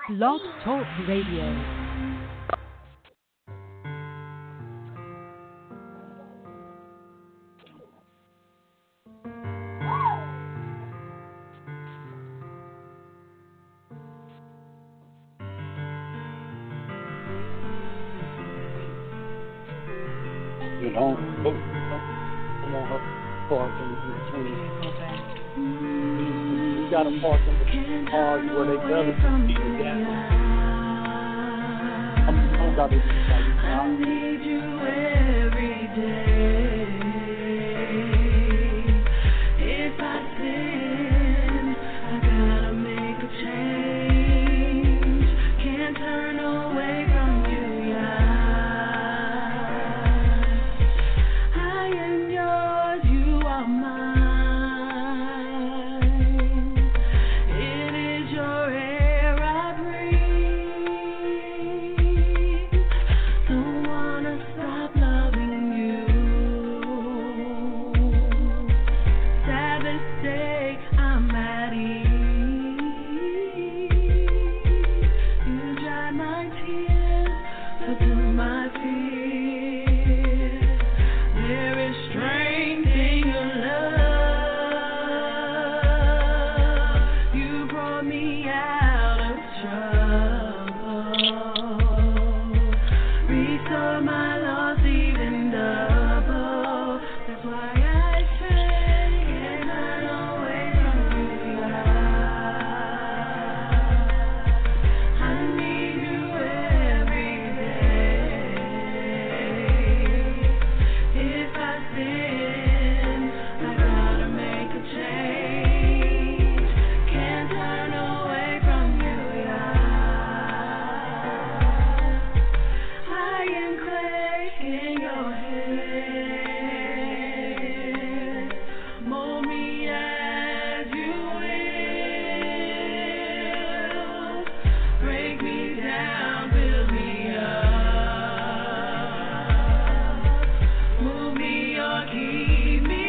Blog Talk Radio. You know, want her park in between. You got to park in between cars where they better be together. I don't got to be like I need you every day. If I sin, I gotta make a change. Can't turn away from you, yeah. I am yours, you are mine. It is your air I breathe. Don't wanna stop loving you. Sabbath day, I'm at ease. You dry my tears, subdue my fears. There is strength in your love. You brought me out of trouble. Restore my loss even double. That's why I say can't run away from you, yeah. I need you every day. If I sin, I gotta make a change. Can't turn away from you, yeah. I am clay in your hand. Mold me as you will. Break me down, build me up. Move me or keep me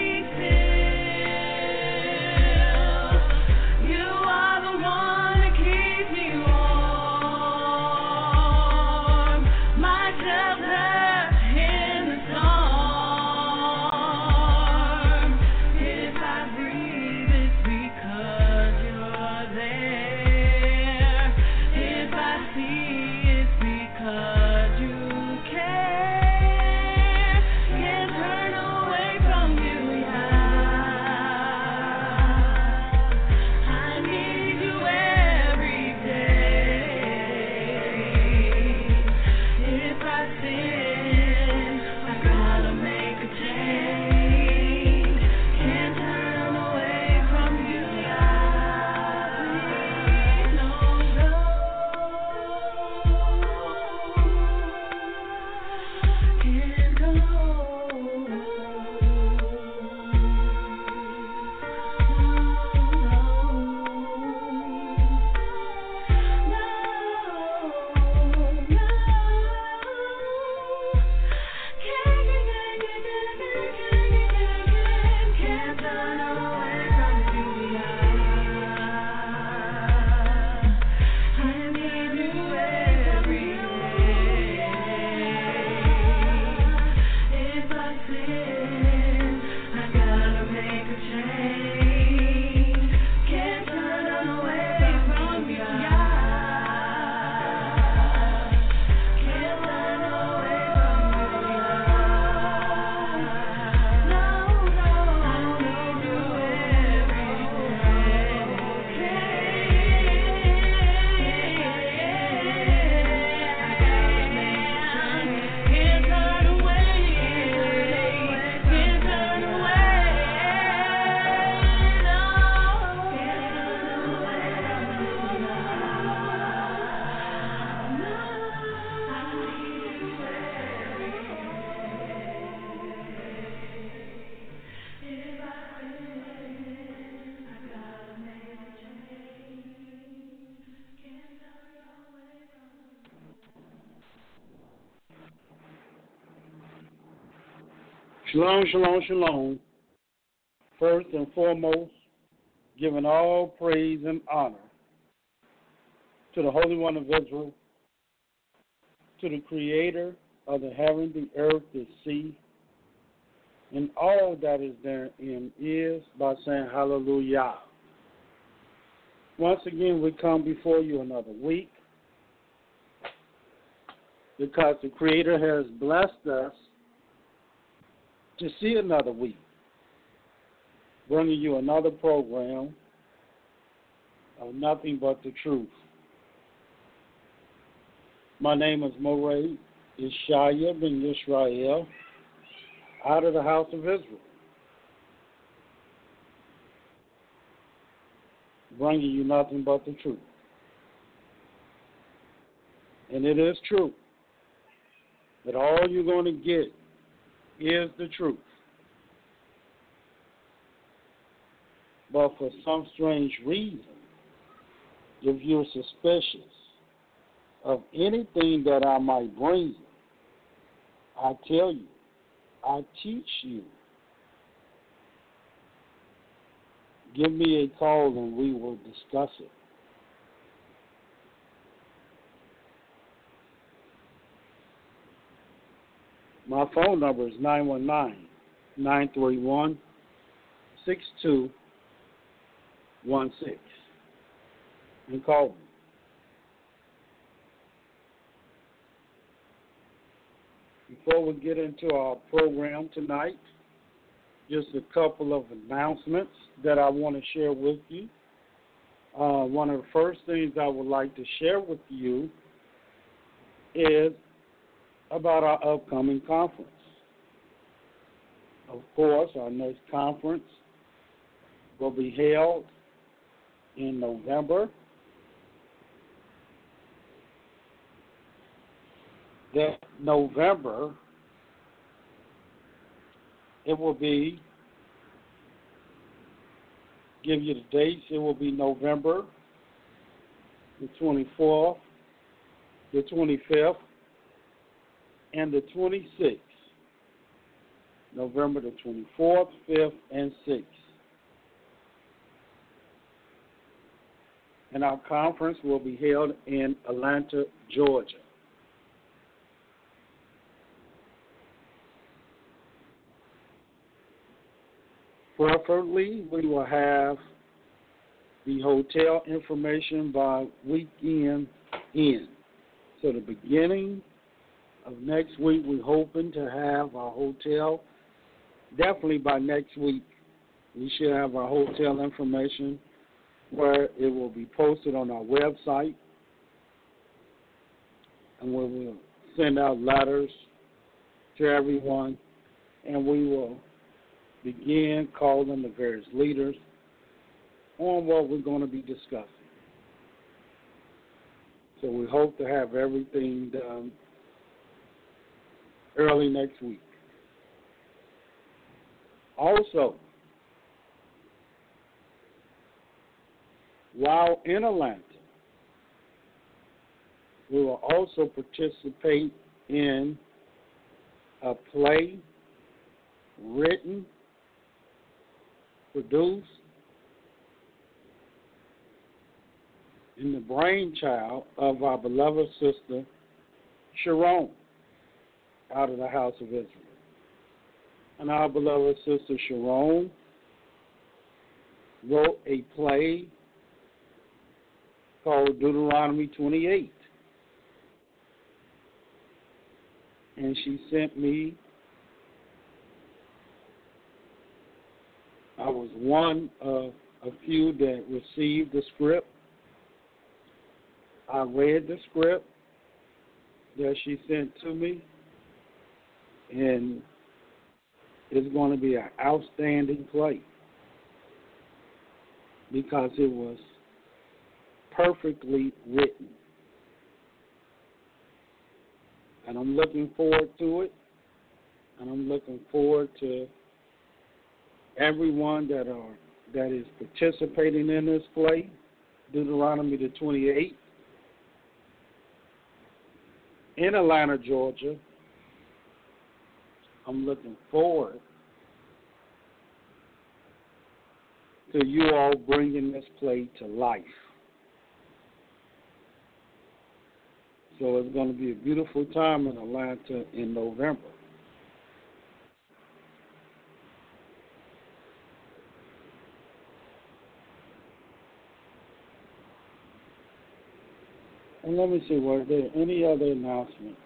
still. You are the one that keeps me warm. My shelter in the storm. If I breathe, it's because you're there. If I see, it's because you care. Can't turn away from you, yeah. I need you every day. If I sin, I gotta make a change. Can't turn away from you, yeah. No, no. Can't go. Can't turn away from you, yeah. I need you every day. If I sin, I gotta make a change. Can't turn away from you, yeah. Can't turn away from you, yeah. No, no, I need you every day. Can't turn away, can't turn away. No, can't turn away from you, yeah. No, I need you every day. If I sin, I gotta make a change. Can't turn away from you. Shalom, shalom, shalom. First and foremost, giving all praise and honor to the Holy One of Israel, to the Creator of the heaven, the earth, the sea, and all that is therein, is by saying hallelujah. Once again, we come before you another week because the Creator has blessed us to see another week, bringing you another program of Nothing But the Truth. My name is Moray Ishaya ben Yisrael, out of the house of Israel, bringing you nothing but the truth. And it is true that all you're going to get is the truth. But for some strange reason, if you're suspicious of anything that I might bring you, I tell you, I teach you. Give me a call and we will discuss it. My phone number is 919-931-6216. And call me. Before we get into our program tonight, just a couple of announcements that I want to share with you. One of the first things I would like to share with you is about our upcoming conference. Of course, our next conference will be held in November. That November, it will be, give you the dates, it will be November the 24th, the 25th, and the 26th. November the 24th, 5th, and 6th. And our conference will be held in Atlanta, Georgia. Preferably, we will have the hotel information by weekend end. So the beginning of next week, we're hoping to have our hotel. Definitely by next week, we should have our hotel information where it will be posted on our website. And we will send out letters to everyone, and we will begin calling the various leaders on what we're going to be discussing. So we hope to have everything done early next week. Also, while in Atlanta, we will also participate in a play written, produced, in the brainchild of our beloved sister, Sharon, out of the house of Israel. And our beloved sister Sharon wrote a play called Deuteronomy 28. And she sent me, I was one of a few that received the script. I read the script that she sent to me, and it's going to be an outstanding play because it was perfectly written. And I'm looking forward to it, and I'm looking forward to everyone that is participating in this play, Deuteronomy the 28th, in Atlanta, Georgia. I'm looking forward to you all bringing this play to life. So it's going to be a beautiful time in Atlanta in November. And let me see, were there any other announcements?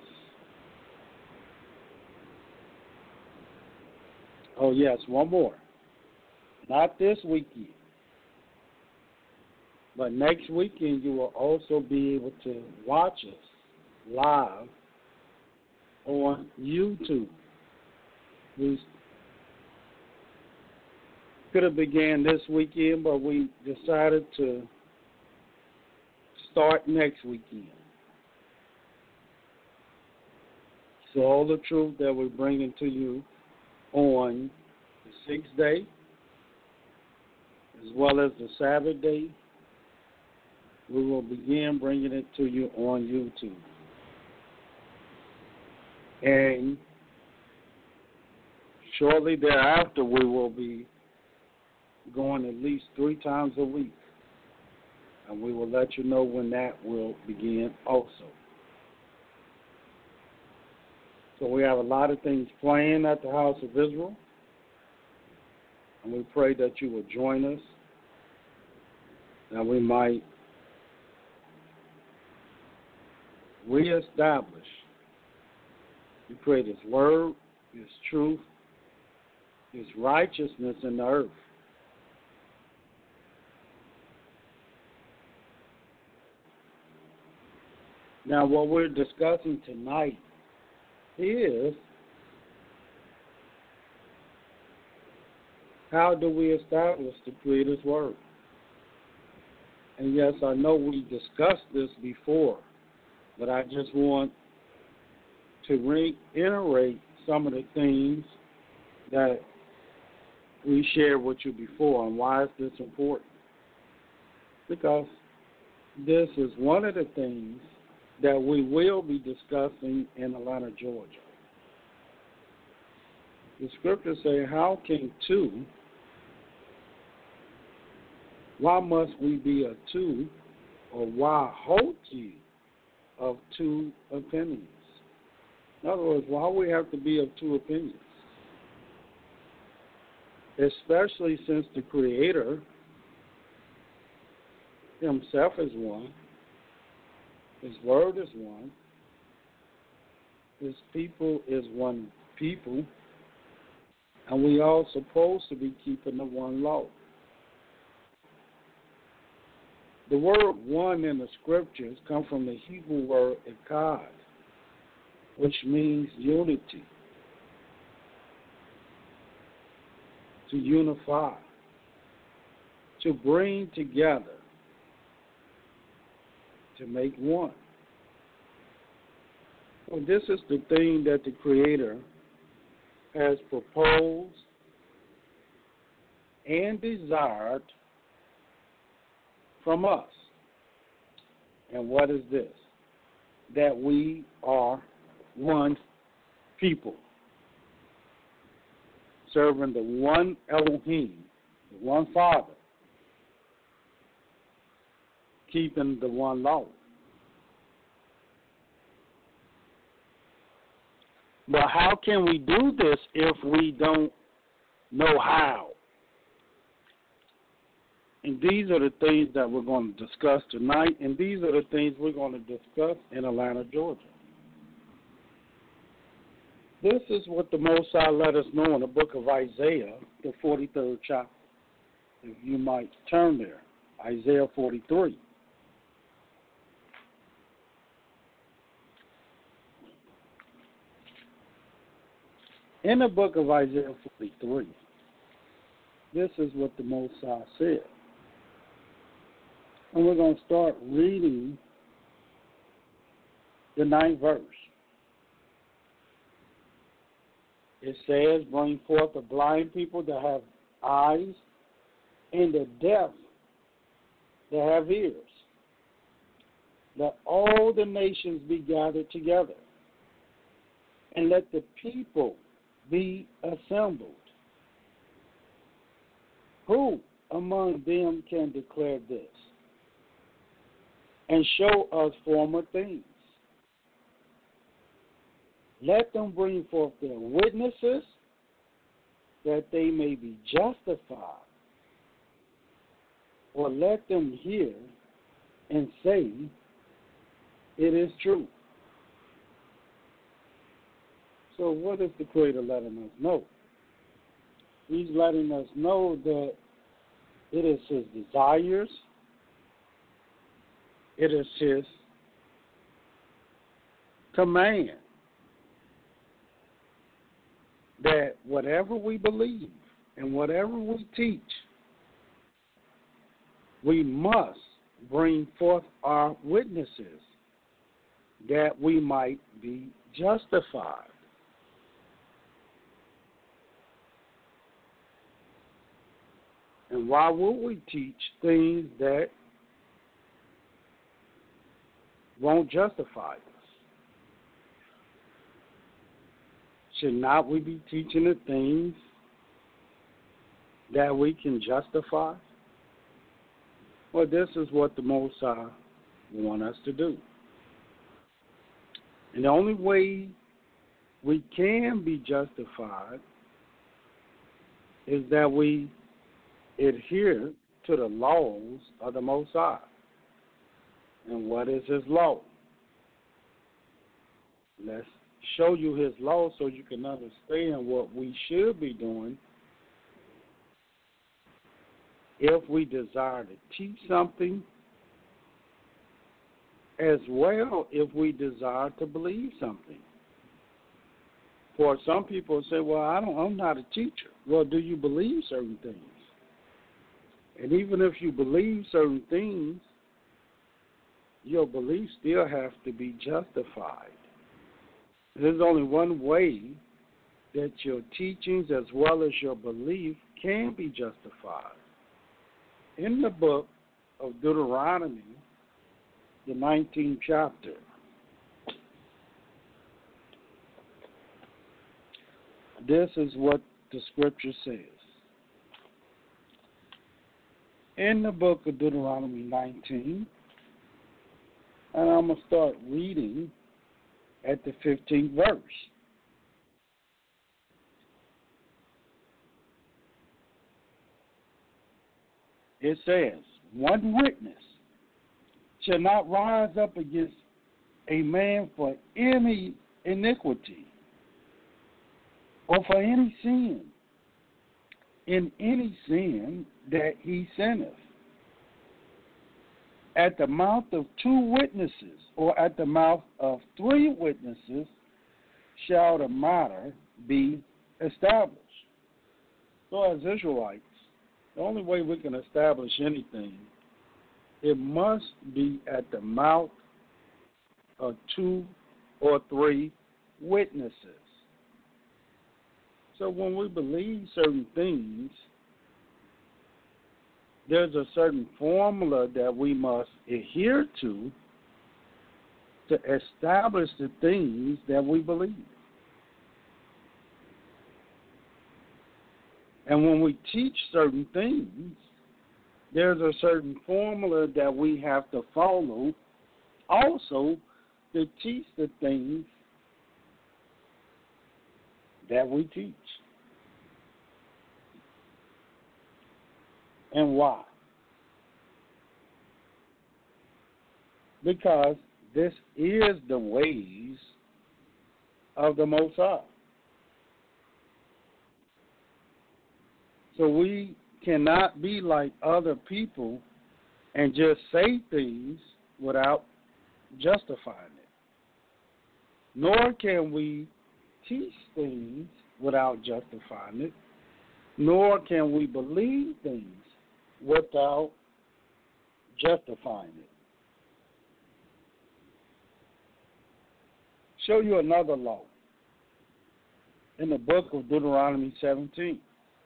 Oh, yes, one more. Not this weekend, but next weekend you will also be able to watch us live on YouTube. We could have began this weekend, but we decided to start next weekend. So all the truth that we're bringing to you on the 6th day, as well as the Sabbath day, we will begin bringing it to you on YouTube. And shortly thereafter, we will be going at least 3 times a week. And we will let you know when that will begin also. So we have a lot of things planned at the House of Israel. And we pray that you will join us. That we might reestablish. We pray His word, His truth, His righteousness in the earth. Now, what we're discussing tonight is how do we establish the Creator's Word? And yes, I know we discussed this before, but I just want to reiterate some of the things that we shared with you before. And why is this important? Because this is one of the things that we will be discussing in Atlanta, Georgia. The scriptures say, how can two, why must we be of two, or why hold ye of two opinions? In other words, why we have to be of two opinions? Especially since the Creator Himself is one, His Word is one, His people is one people, and we all supposed to be keeping the one law. The word one in the scriptures come from the Hebrew word echad, which means unity, to unify, to bring together, to make one. So this is the thing that the Creator has proposed and desired from us. And what is this? That we are one people, serving the one Elohim, the one Father, keeping the one law. But how can we do this if we don't know how? And these are the things that we're going to discuss tonight, and these are the things we're going to discuss in Atlanta, Georgia. This is what the Most High let us know in the book of Isaiah, the 43rd chapter. If you might turn there, Isaiah 43. In the book of Isaiah 43, this is what the Most High said. And we're going to start reading the 9th verse. It says, bring forth the blind people that have eyes, and the deaf that have ears. Let all the nations be gathered together, and let the people be assembled. Who among them can declare this, and show us former things? Let them bring forth their witnesses that they may be justified. Or let them hear and say, it is true. So what is the Creator letting us know? He's letting us know that it is His desires, it is His command that whatever we believe and whatever we teach, we must bring forth our witnesses that we might be justified. And why would we teach things that won't justify us? Should not we be teaching the things that we can justify? Well, this is what the Most High wants us to do. And the only way we can be justified is that we adhere to the laws of the Most High. And what is His law? Let's show you His law so you can understand what we should be doing if we desire to teach something, as well if we desire to believe something. For some people say, well, I'm not a teacher. Well, do you believe certain things? And even if you believe certain things, your beliefs still have to be justified. There's only one way that your teachings as well as your belief can be justified. In the book of Deuteronomy, the 19th chapter, this is what the scripture says. In the book of Deuteronomy 19, and I'm going to start reading at the 15th verse. It says, one witness shall not rise up against a man for any iniquity or for any sin, in any sin that he sinneth. At the mouth of two witnesses, or at the mouth of three witnesses, shall the matter be established. So as Israelites, the only way we can establish anything, it must be at the mouth of two or three witnesses. So when we believe certain things, there's a certain formula that we must adhere to establish the things that we believe. And when we teach certain things, there's a certain formula that we have to follow also to teach the things that we teach. And why? Because this is the ways of the Most High. So we cannot be like other people and just say things without justifying it. Nor can we teach things without justifying it. Nor can we believe things without justifying it. Show you another law in the book of Deuteronomy 17.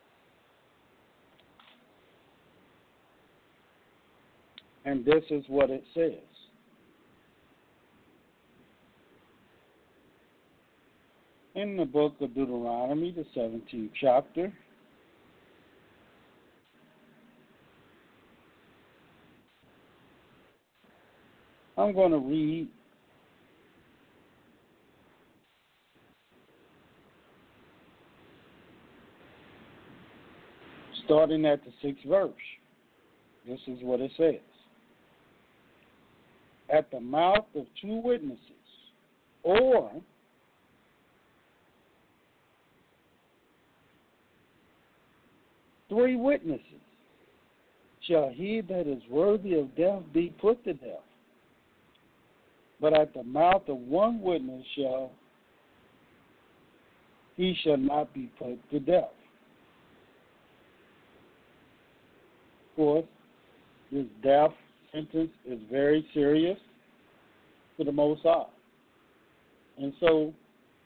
And this is what it says. In the book of Deuteronomy, the 17th chapter, I'm going to read starting at the 6th verse. This is what it says. At the mouth of 2 witnesses, or three witnesses, shall he that is worthy of death be put to death. But at the mouth of 1 witness he shall not be put to death. Of course, this death sentence is very serious to the Most High. And so,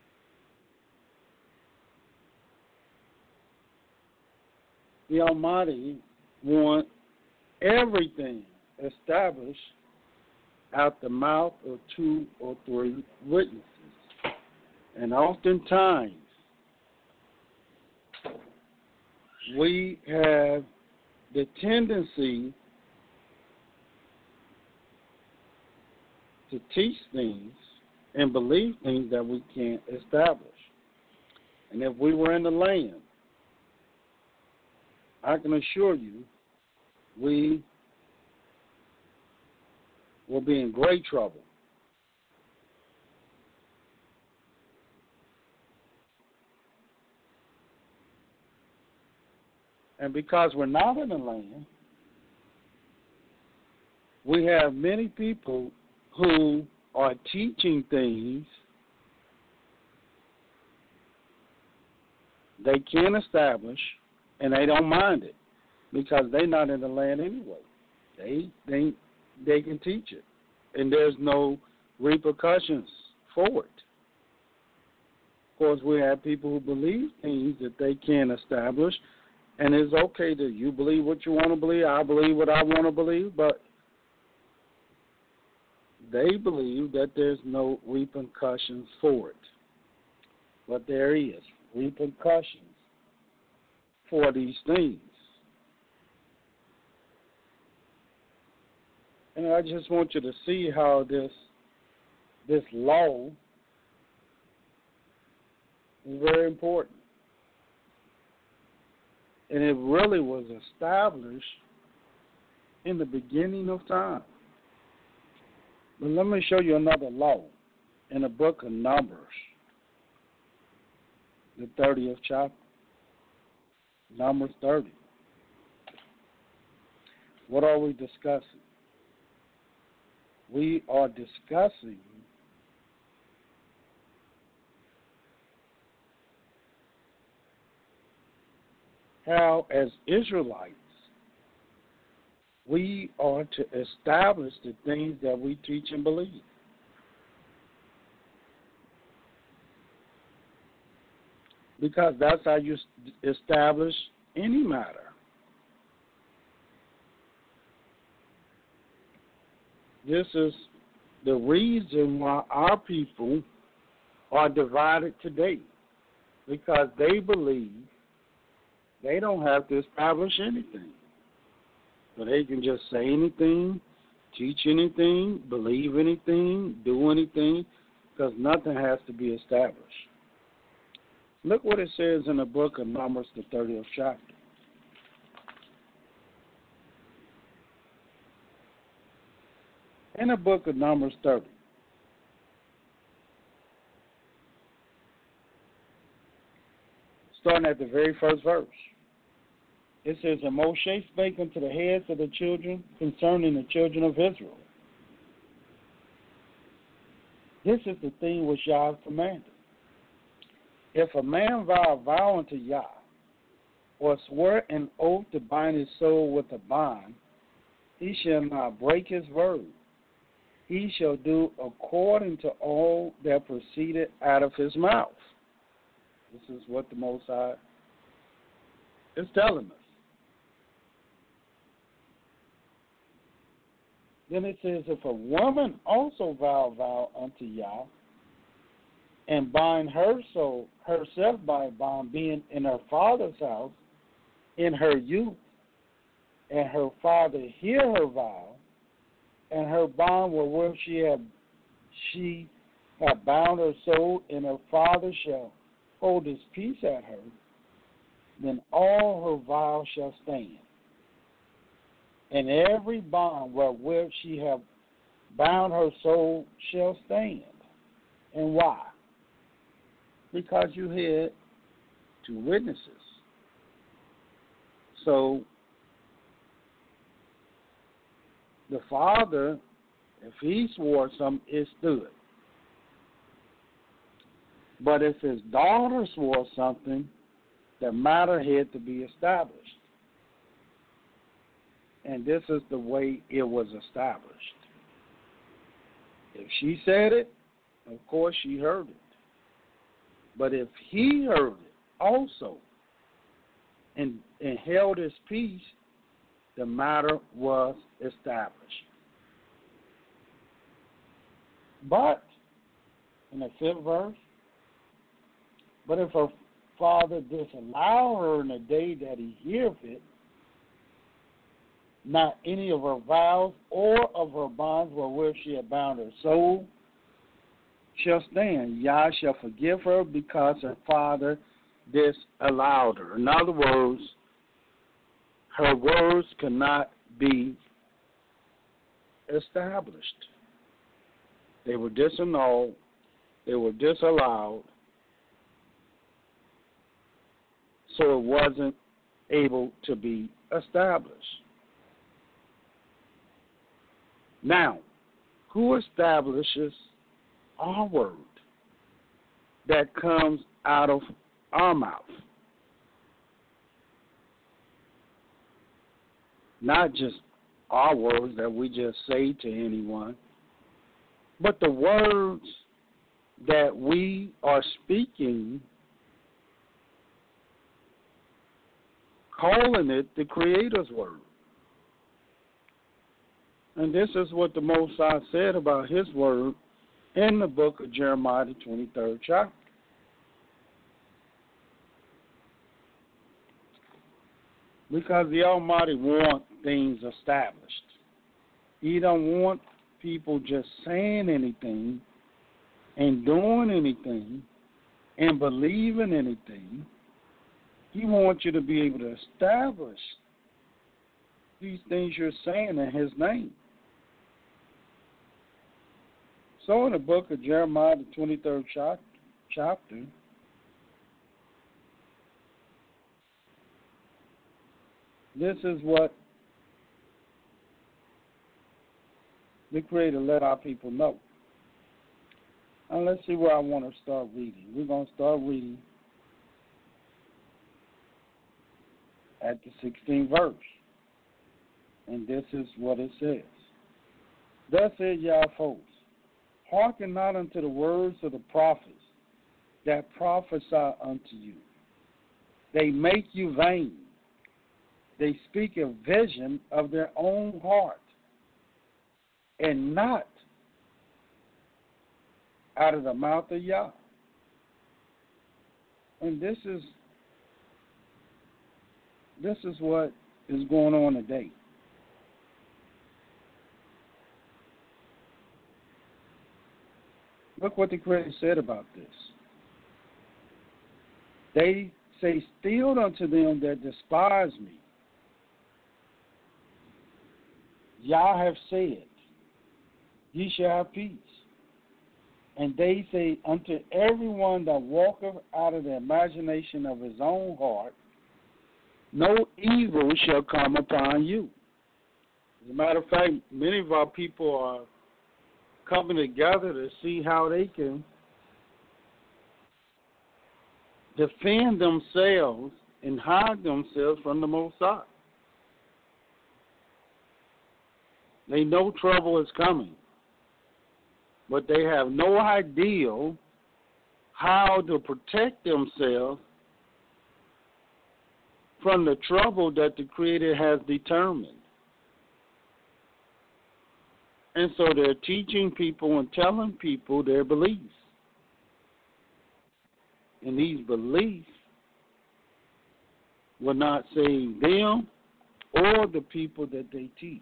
the Almighty wants everything established out the mouth of 2 or 3 witnesses. And oftentimes, we have the tendency to teach things and believe things that we can't establish. And if we were in the land, I can assure you we will be in great trouble. And because we're not in the land, we have many people who are teaching things they can establish, and they don't mind it because they're not in the land anyway. They think they can teach it, and there's no repercussions for it. Of course, we have people who believe things that they can establish, and it's okay that you believe what you want to believe, I believe what I want to believe, but they believe that there's no repercussions for it. But there is repercussions for these things. And I just want you to see how this law is very important. And it really was established in the beginning of time. But let me show you another law in the book of Numbers, the 30th chapter, Numbers 30. What are we discussing? We are discussing how, as Israelites, we are to establish the things that we teach and believe. Because that's how you establish any matter. This is the reason why our people are divided today. Because they believe they don't have to establish anything. So they can just say anything, teach anything, believe anything, do anything, because nothing has to be established. Look what it says in the book of Numbers, the 30th chapter. In the book of Numbers 30, starting at the very first verse, it says, and Moshe spake unto the heads of the children concerning the children of Israel. This is the thing which Yah commanded. If a man vow a vow unto Yah, or swear an oath to bind his soul with a bond, he shall not break his word. He shall do according to all that proceeded out of his mouth. This is what the Most High is telling us. Then it says, if a woman also vow unto Yah, and bind her soul herself by a bond, being in her father's house in her youth, and her father hear her vow, and her bond wherewith she have bound her soul, and her father shall hold his peace at her, then all her vows shall stand, and every bond wherewith she hath bound her soul shall stand. And why? Because you had two witnesses. So the father, if he swore something, it stood. But if his daughter swore something, the matter had to be established. And this is the way it was established. If she said it, of course she heard it. But if he heard it also and held his peace, the matter was established. But, in the 5th verse, but if her father disallow her in the day that he heareth it, not any of her vows or of her bonds wherewith she had bound her soul shall stand. Yah shall forgive her because her father disallowed her. In other words, her words cannot be established. They were disannulled. They were disallowed. So it wasn't able to be established. Now, who establishes our word that comes out of our mouth? Not just our words that we just say to anyone, but the words that we are speaking, calling it the Creator's word. And this is what the Most High said about his word in the book of Jeremiah, the 23rd chapter. Because the Almighty wants things established. He don't want people just saying anything and doing anything and believing anything. He wants you to be able to establish these things you're saying in his name. So in the book of Jeremiah, the 23rd chapter, this is what the Creator let our people know. And let's see where I want to start reading. We're going to start reading at the 16th verse. And this is what it says. Thus said Yah of hosts, hearken not unto the words of the prophets that prophesy unto you. They make you vain. They speak a vision of their own heart, and not out of the mouth of Yah. And this is what is going on today. Look what the Creator said about this. They say, still unto them that despise me, Yah have said, ye shall have peace. And they say, unto everyone that walketh out of the imagination of his own heart, no evil shall come upon you. As a matter of fact, many of our people are coming together to see how they can defend themselves and hide themselves from the Most High. They know trouble is coming, but they have no idea how to protect themselves from the trouble that the Creator has determined. And so they're teaching people and telling people their beliefs. And these beliefs will not save them or the people that they teach.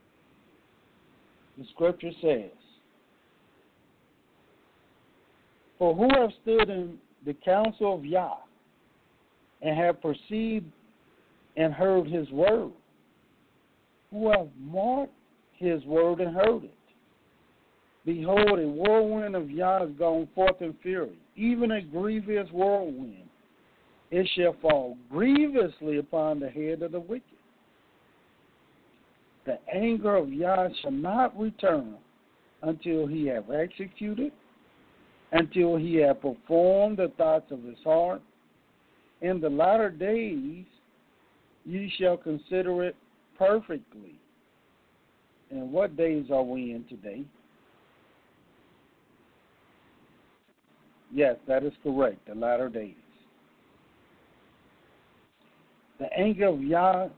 The scripture says, For who have stood in the counsel of Yah, and have perceived and heard his word? Who have marked his word and heard it? Behold, a whirlwind of Yah is gone forth in fury, even a grievous whirlwind. It shall fall grievously upon the head of the wicked. The anger of Yah shall not return until he have executed, until he have performed the thoughts of his heart. In the latter days ye shall consider it perfectly. And what days are we in today? Yes, that is correct, the latter days. The anger of Yah,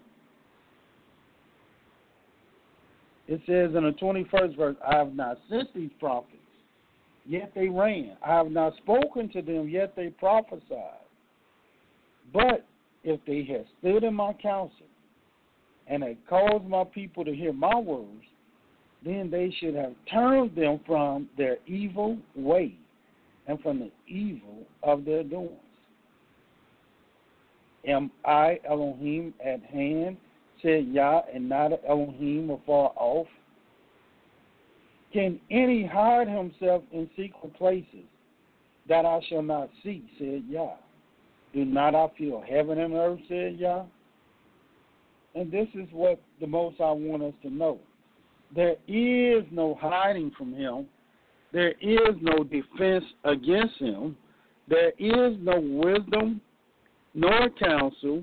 it says in the 21st verse, I have not sent these prophets, yet they ran. I have not spoken to them, yet they prophesied. But if they had stood in my counsel and had caused my people to hear my words, then they should have turned them from their evil way and from the evil of their doings. Am I Elohim at hand, said Yah, and not Elohim afar off? Can any hide himself in secret places that I shall not see, said Yah? Do not I feel heaven and earth, said Yah? And this is what the Most High want us to know. There is no hiding from him. There is no defense against him. There is no wisdom nor counsel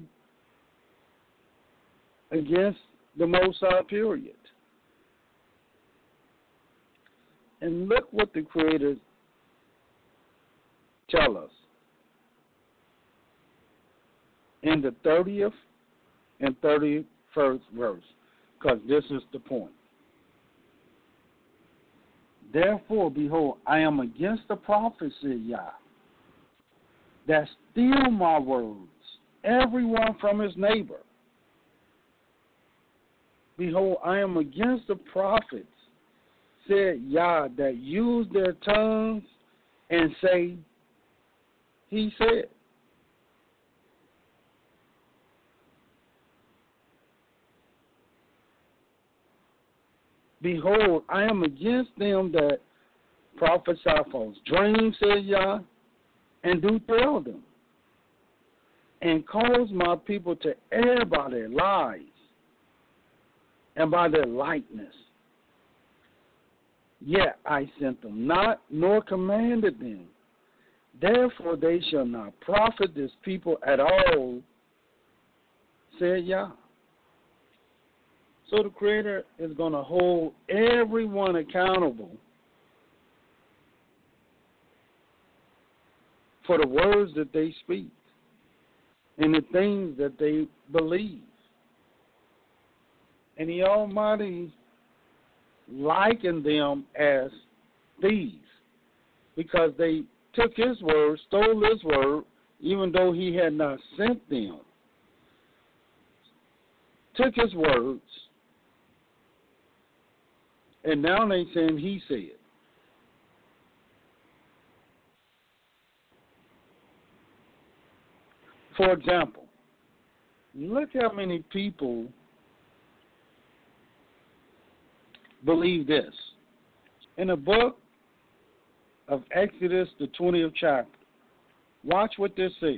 against the Most High, period. And look what the Creator tell us in the 30th and 31st verse, because this is the point. Therefore, behold, I am against the prophets, said Yah, that steal my words, everyone from his neighbor. Behold, I am against the prophets, said Yah, that use their tongues and say, he said. Behold, I am against them that prophesy false dreams, said Yah, and do tell them, and cause my people to err by their lies and by their likeness. Yet I sent them not, nor commanded them. Therefore they shall not profit this people at all, said Yah. So the Creator is going to hold everyone accountable for the words that they speak and the things that they believe. And the Almighty likened them as thieves because they took his word, stole his word, even though he had not sent them. Took his words, and now they saying he said. For example, look how many people believe this. In the book of Exodus, the 20th chapter, watch what this says.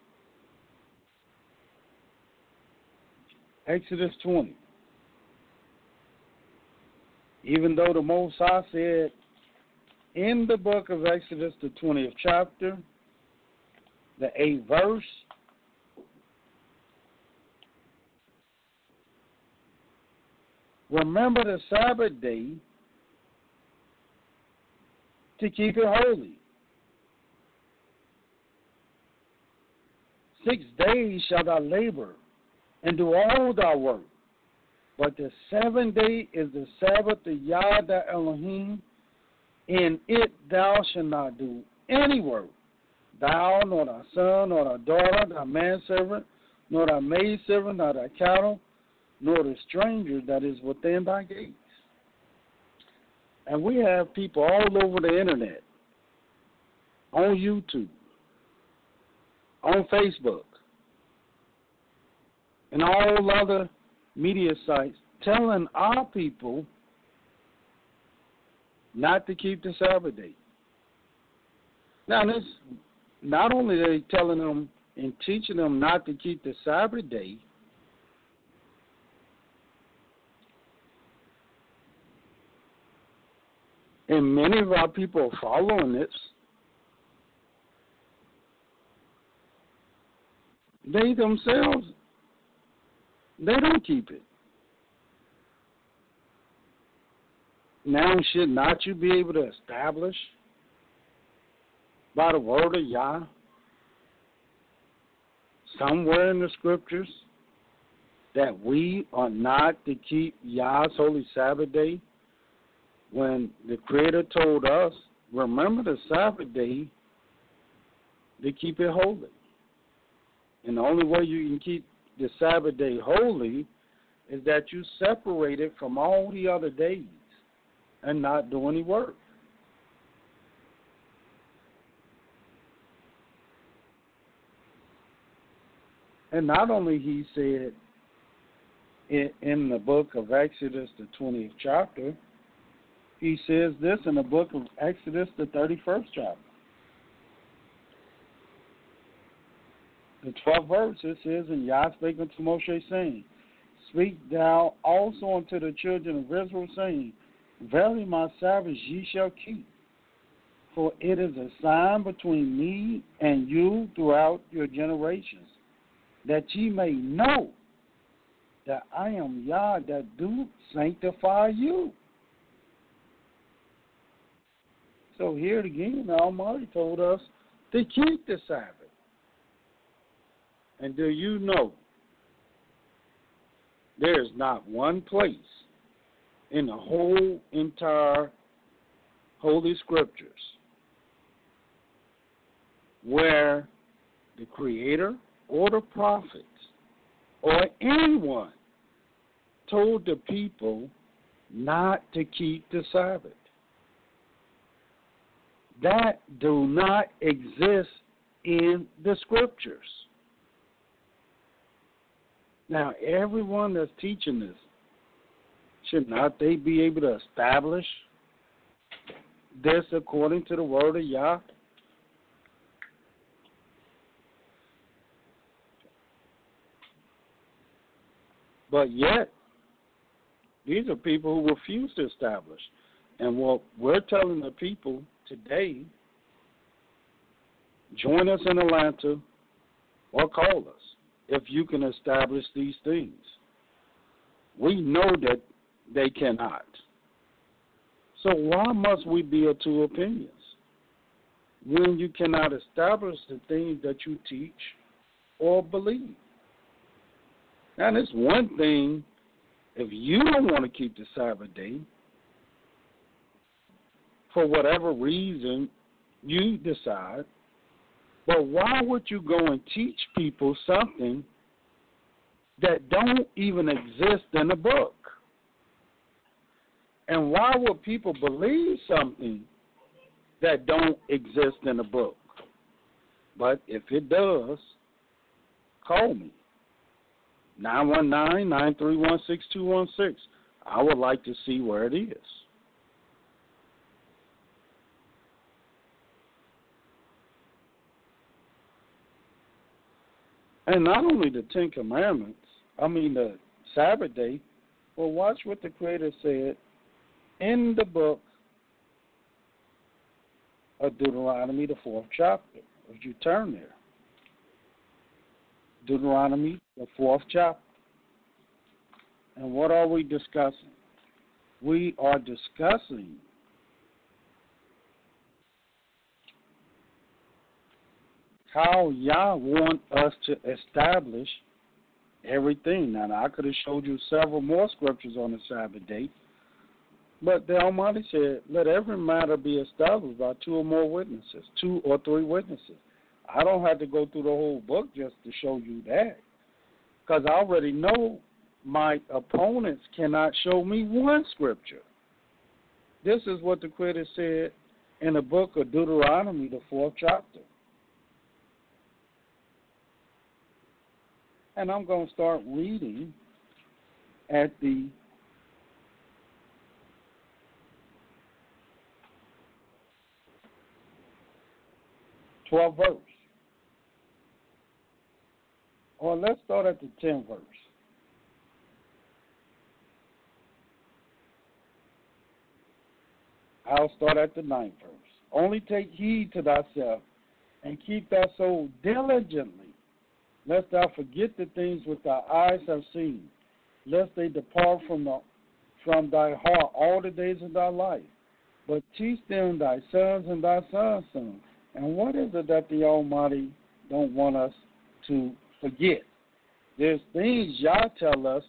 Exodus 20. Even though the Most High said in the book of Exodus, the 20th chapter, the 8th verse, remember the Sabbath day to keep it holy. 6 days shalt thou labor and do all thy work. But the 7th day is the Sabbath of Yah thy Elohim. In it thou shalt not do any work. Thou, nor thy son, nor thy daughter, thy manservant, nor thy maidservant, nor thy cattle, nor the stranger that is within thy gates. And we have people all over the internet on YouTube, on Facebook, and all other media sites telling our people not to keep the Sabbath day. Now, this not only are they telling them and teaching them not to keep the Sabbath day, and many of our people are following this, they themselves, they don't keep it. Now, should not you be able to establish by the word of Yah somewhere in the scriptures that we are not to keep Yah's holy Sabbath day when the Creator told us, remember the Sabbath day to keep it holy? And the only way you can keep the Sabbath day holy is that you separate it from all the other days and not do any work. And not only he said in the book of Exodus, the 20th chapter, he says this in the book of Exodus, the 31st chapter. The 12th verse, it says, and Yah spake unto Moshe, saying, speak thou also unto the children of Israel, saying, verily my Sabbath ye shall keep, for it is a sign between me and you throughout your generations, that ye may know that I am Yah that do sanctify you. So here again, the Almighty told us to keep the Sabbath. And do you know there is not one place in the whole entire Holy Scriptures where the Creator or the prophets or anyone told the people not to keep the Sabbath? That do not exist in the Scriptures. Now, everyone that's teaching this, should not they be able to establish this according to the word of Yah? But yet, these are people who refuse to establish. And what we're telling the people today, join us in Atlanta or call us if you can establish these things. We know that they cannot. So why must we be of two opinions when you cannot establish the things that you teach or believe? Now, it's one thing if you don't want to keep the Sabbath day for whatever reason you decide, but why would you go and teach people something that don't even exist in the book? And why would people believe something that don't exist in the book? But if it does, call me. 919-931-6216. I would like to see where it is. And not only the Ten Commandments, the Sabbath day, but watch what the Creator said in the book of Deuteronomy, the 4th chapter. If you turn there. Deuteronomy, the 4th chapter. And what are we discussing? We are discussing how Yah want us to establish everything. Now, I could have showed you several more scriptures on the Sabbath day, but the Almighty said, let every matter be established by 2 or more witnesses, 2 or 3 witnesses. I don't have to go through the whole book just to show you that, because I already know my opponents cannot show me one scripture. This is what the Creator said in the book of Deuteronomy, the 4th chapter. And I'm going to start reading at the 12th verse. Or let's start at the 10th verse. I'll start at the 9th verse. Only take heed to thyself and keep thy soul diligently, lest thou forget the things which thy eyes have seen, lest they depart from thy heart all the days of thy life. But teach them thy sons and thy sons' sons. And what is it that the Almighty don't want us to forget? There's things Yah tell us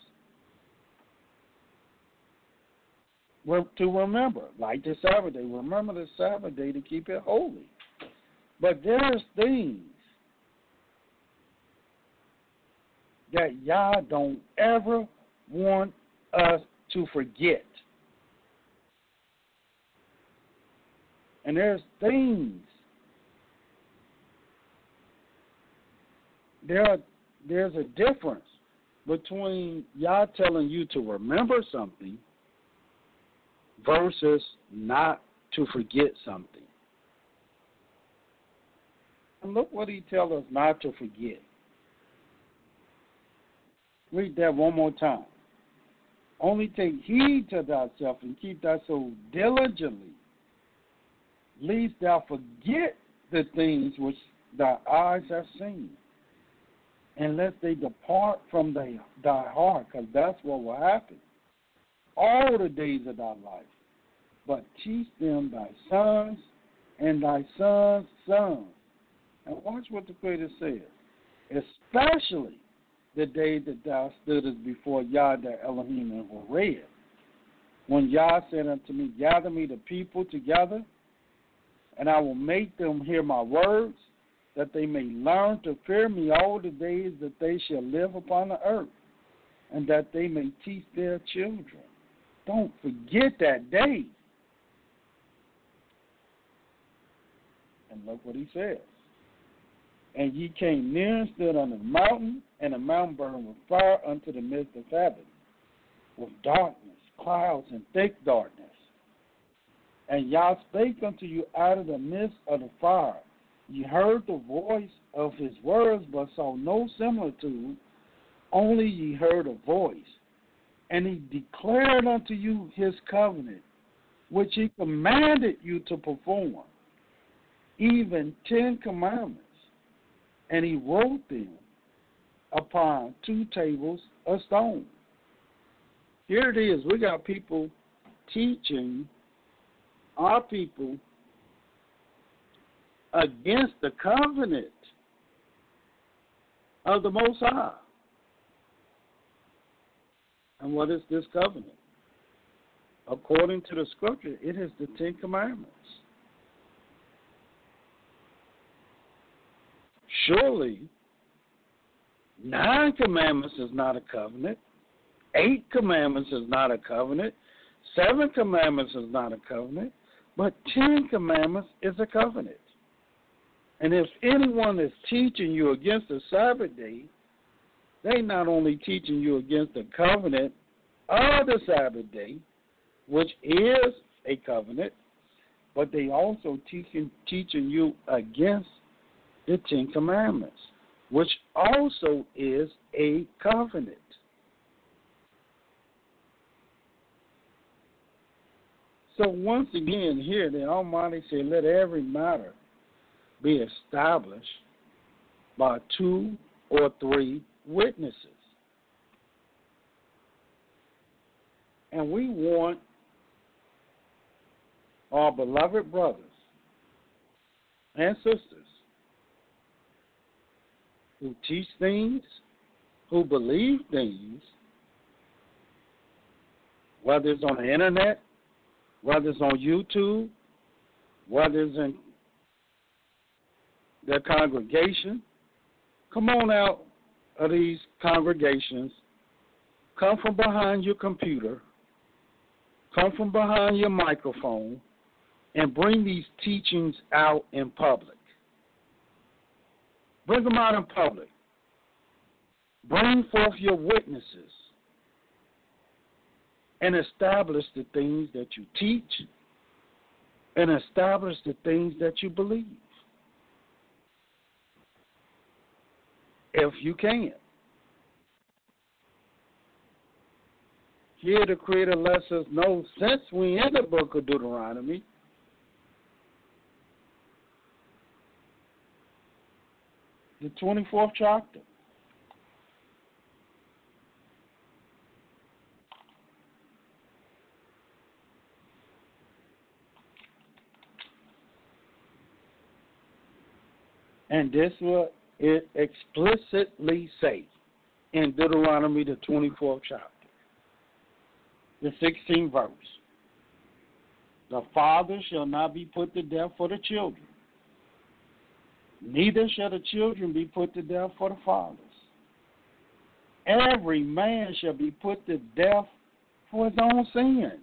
to remember, like the Sabbath day. Remember the Sabbath day to keep it holy. But there's things that Yah don't ever want us to forget. And there's things, there's a difference between Yah telling you to remember something versus not to forget something. And look what he tells us not to forget. Read that one more time. Only take heed to thyself and keep thy soul diligently, lest thou forget the things which thy eyes have seen, unless they depart from thy heart, because that's what will happen all the days of thy life. But teach them thy sons and thy sons' sons. And watch what the Creator says. Especially the day that thou stoodest before Yah the Elohim in Horeb, when Yah said unto me, gather me the people together, and I will make them hear my words, that they may learn to fear me all the days that they shall live upon the earth, and that they may teach their children. Don't forget that day. And look what he says. And ye came near and stood on the mountain, and the mountain burned with fire unto the midst of heaven, with darkness, clouds, and thick darkness. And Yah spake unto you out of the midst of the fire. Ye heard the voice of his words, but saw no similitude, only ye heard a voice. And he declared unto you his covenant, which he commanded you to perform, even 10 commandments. And he wrote them upon 2 tables of stone. Here it is. We got people teaching our people against the covenant of the Most High. And what is this covenant? According to the scripture, it is the 10 commandments. Surely, 9 commandments is not a covenant. 8 commandments is not a covenant. 7 commandments is not a covenant. But 10 commandments is a covenant. And if anyone is teaching you against the Sabbath day, they not only teaching you against the covenant of the Sabbath day, which is a covenant, but they also teaching you against the 10 commandments, which also is a covenant. So once again here, the Almighty said, let every matter be established by 2 or 3 witnesses. And we want our beloved brothers and sisters who teach things, who believe things, whether it's on the internet, whether it's on YouTube, whether it's in their congregation, come on out of these congregations, come from behind your computer, come from behind your microphone, and bring these teachings out in public. Bring them out in public. Bring forth your witnesses and establish the things that you teach and establish the things that you believe. If you can. Here the Creator lets us know, since we in the book of Deuteronomy, the 24th chapter. And this is what it explicitly say in Deuteronomy, the 24th chapter, the 16th verse. The father shall not be put to death for the children, neither shall the children be put to death for the fathers. Every man shall be put to death for his own sin.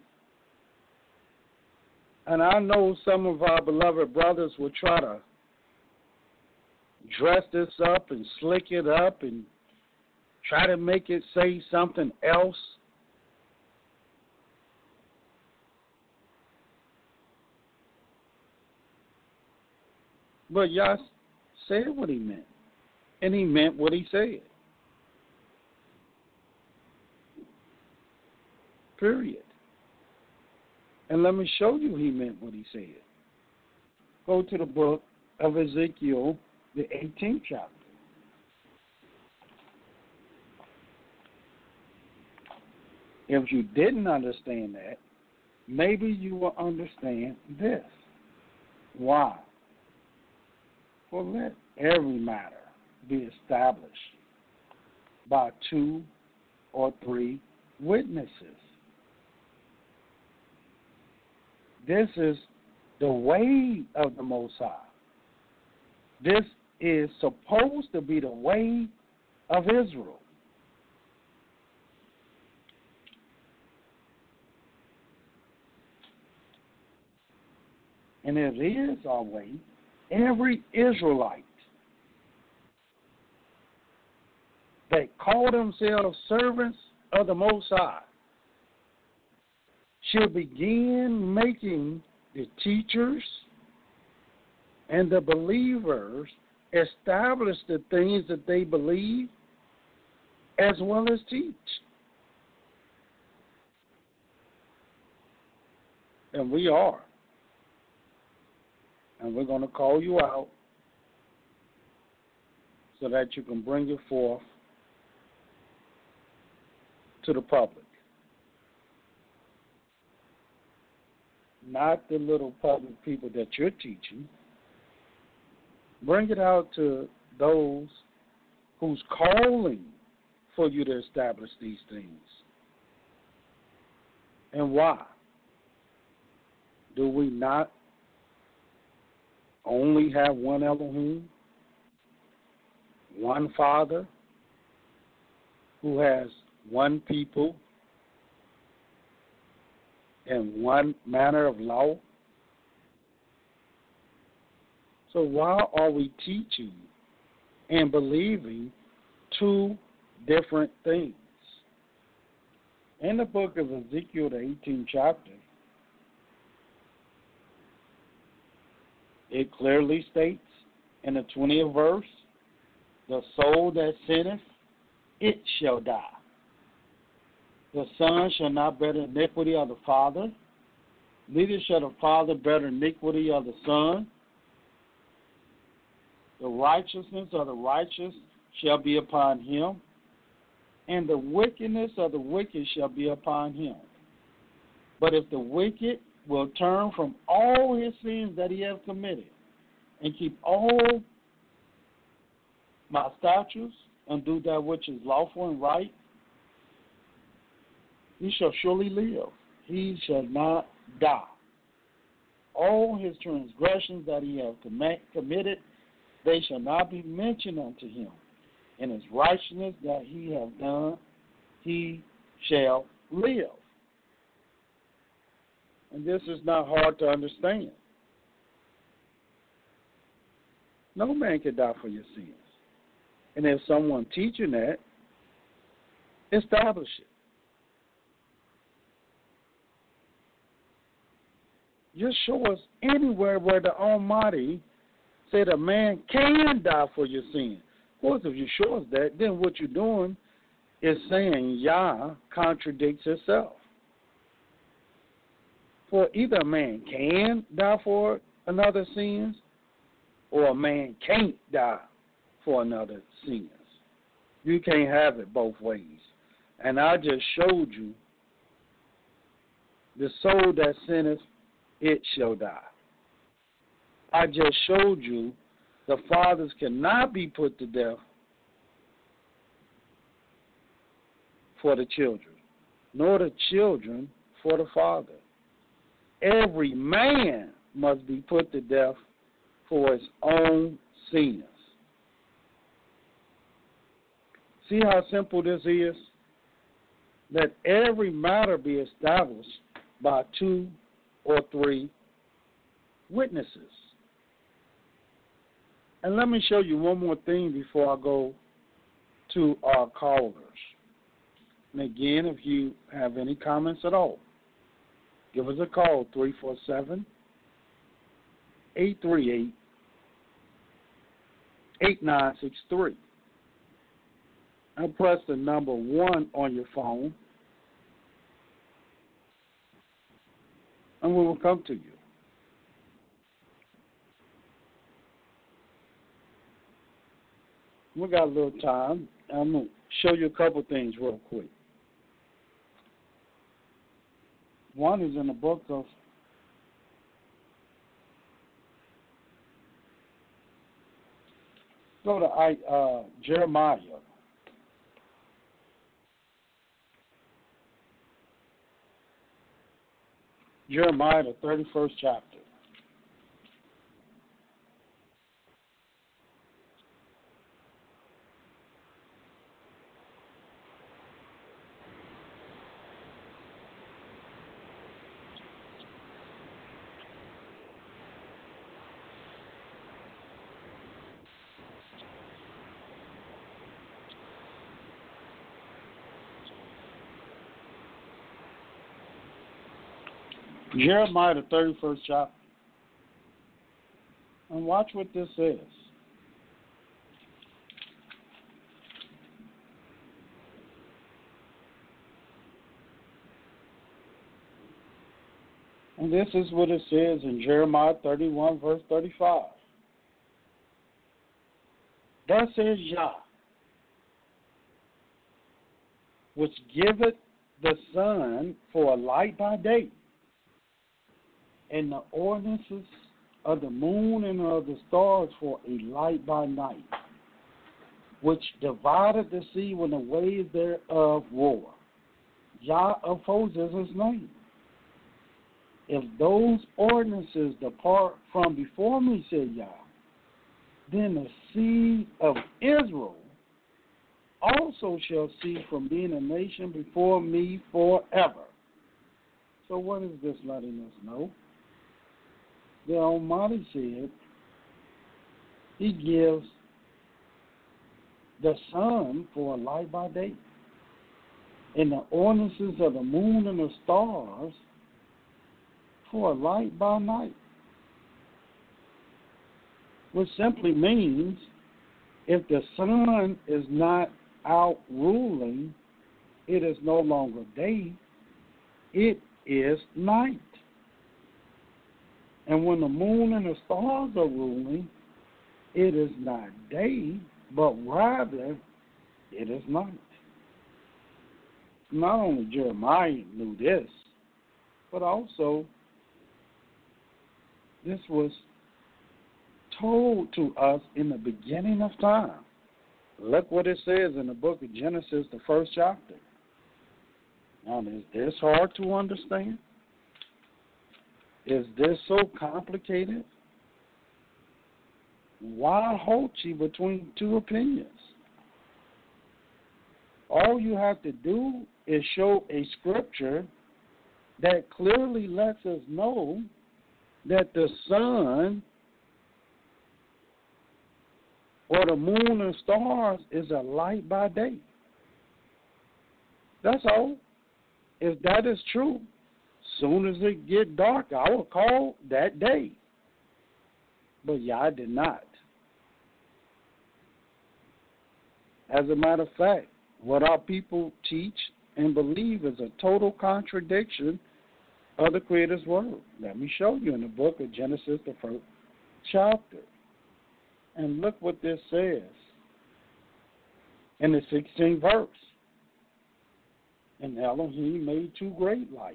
And I know some of our beloved brothers will try to dress this up and slick it up and try to make it say something else. But Yah said what he meant, and he meant what he said. Period. And let me show you he meant what he said. Go to the book of Ezekiel, the 18th chapter. If you didn't understand that, maybe you will understand this. Why? For let every matter be established by 2 or 3 witnesses. This is the way of the Most High. This is supposed to be the way of Israel. And it is our way. Every Israelite that call themselves servants of the Most High should begin making the teachers and the believers establish the things that they believe as well as teach. And we are. And we're going to call you out so that you can bring it forth to the public. Not the little public people that you're teaching. Bring it out to those who's calling for you to establish these things. And why? Do we not only have one Elohim, one Father, who has one people and one manner of law? So why are we teaching and believing 2 different things? In the book of Ezekiel, the 18th chapter, it clearly states in the 20th verse, the soul that sinneth, it shall die. The son shall not bear the iniquity of the father, neither shall the father bear the iniquity of the son. The righteousness of the righteous shall be upon him, and the wickedness of the wicked shall be upon him. But if the wicked will turn from all his sins that he hath committed and keep all my statutes and do that which is lawful and right, he shall surely live. He shall not die. All his transgressions that he hath committed, they shall not be mentioned unto him. And his righteousness that he hath done, he shall live. And this is not hard to understand. No man can die for your sins. And if someone teaching that, establish it. Just show us anywhere where the Almighty said a man can die for your sins. Of course, if you show us that, then what you're doing is saying Yah contradicts itself. For either a man can die for another sins, or a man can't die for another sins. You can't have it both ways. And I just showed you the soul that sinneth, it shall die. I just showed you the fathers cannot be put to death for the children, nor the children for the father. Every man must be put to death for his own sins. See how simple this is? Let every matter be established by 2 or 3 witnesses. And let me show you one more thing before I go to our callers. And again, if you have any comments at all, give us a call, 347-838-8963. And press the number 1 on your phone, and we will come to you. We got a little time. I'm going to show you a couple things real quick. One is in the book of Jeremiah. Jeremiah, the 31st chapter. Jeremiah, the 31st chapter. And watch what this says. And this is what it says in Jeremiah 31, verse 35. Thus says Yah, which giveth the sun for a light by day, and the ordinances of the moon and of the stars for a light by night, which divided the sea when the waves thereof roar. Yah of hosts is his name. If those ordinances depart from before me, said Yah, then the seed of Israel also shall cease from being a nation before me forever. So what is this letting us know? The Almighty said He gives the sun for a light by day, and the ordinances of the moon and the stars for a light by night. Which simply means if the sun is not out ruling, it is no longer day, it is night. And when the moon and the stars are ruling, it is not day, but rather it is night. Not only Jeremiah knew this, but also this was told to us in the beginning of time. Look what it says in the book of Genesis, the 1st chapter. Now, is this hard to understand? Is this so complicated? Why halt ye between 2 opinions? All you have to do is show a scripture that clearly lets us know that the sun or the moon and stars is a light by day. That's all. If that is true, soon as it get dark, I will call that day. But Yah did not. As a matter of fact, what our people teach and believe is a total contradiction of the Creator's word. Let me show you in the book of Genesis, the first chapter. And look what this says in the 16th verse. And Elohim made two great lights.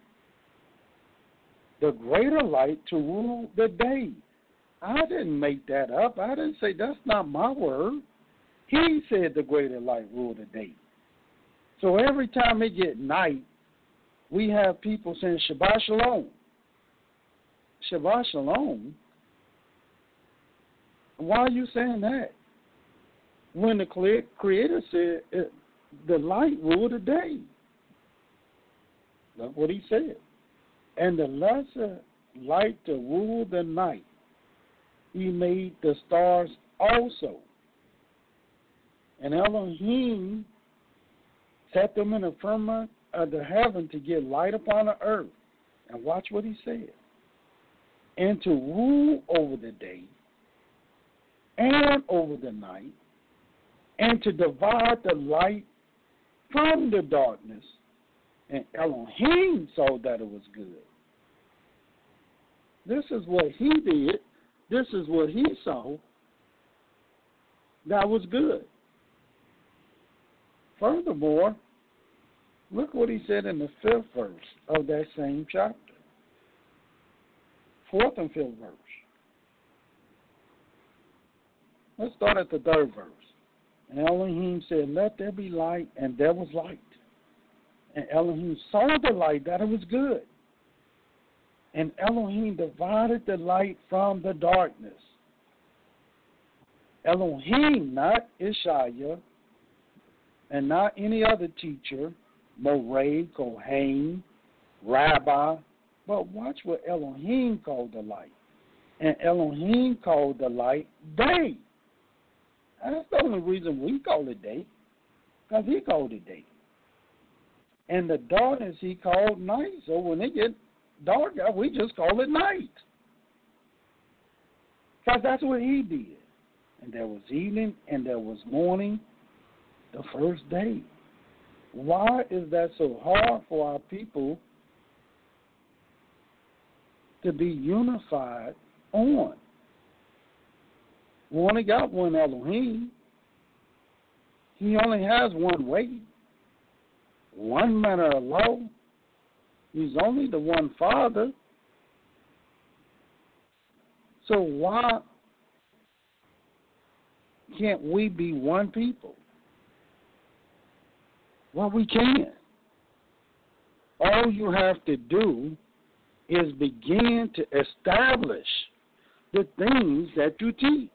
The greater light to rule the day. I didn't make that up. I didn't say that's not my word. He said the greater light rule the day. So every time it get night, we have people saying Shabbat Shalom. Shabbat Shalom? Why are you saying that? When the Creator said the light rule the day. Look what he said. And the lesser light to rule the night. He made the stars also. And Elohim set them in the firmament of the heaven to give light upon the earth. And watch what he said. And to rule over the day and over the night, and to divide the light from the darkness. And Elohim saw that it was good. This is what he did. This is what he saw. That was good. Furthermore, look what he said in the 5th verse of that same chapter. 4th and 5th verse. Let's start at the 3rd verse. And Elohim said, let there be light, and there was light. And Elohim saw the light, that it was good. And Elohim divided the light from the darkness. Elohim, not Ishaiah, and not any other teacher, Moreh, Kohen, Rabbi, but watch what Elohim called the light. And Elohim called the light day. That's the only reason we call it day, because he called it day. And the darkness he called night. So when it gets dark out, we just call it night. Because that's what he did. And there was evening and there was morning the first day. Why is that so hard for our people to be unified on? We only got one Elohim. He only has one way, one manner of law. He's only the one Father. So why can't we be one people? Well, we can. All you have to do is begin to establish the things that you teach.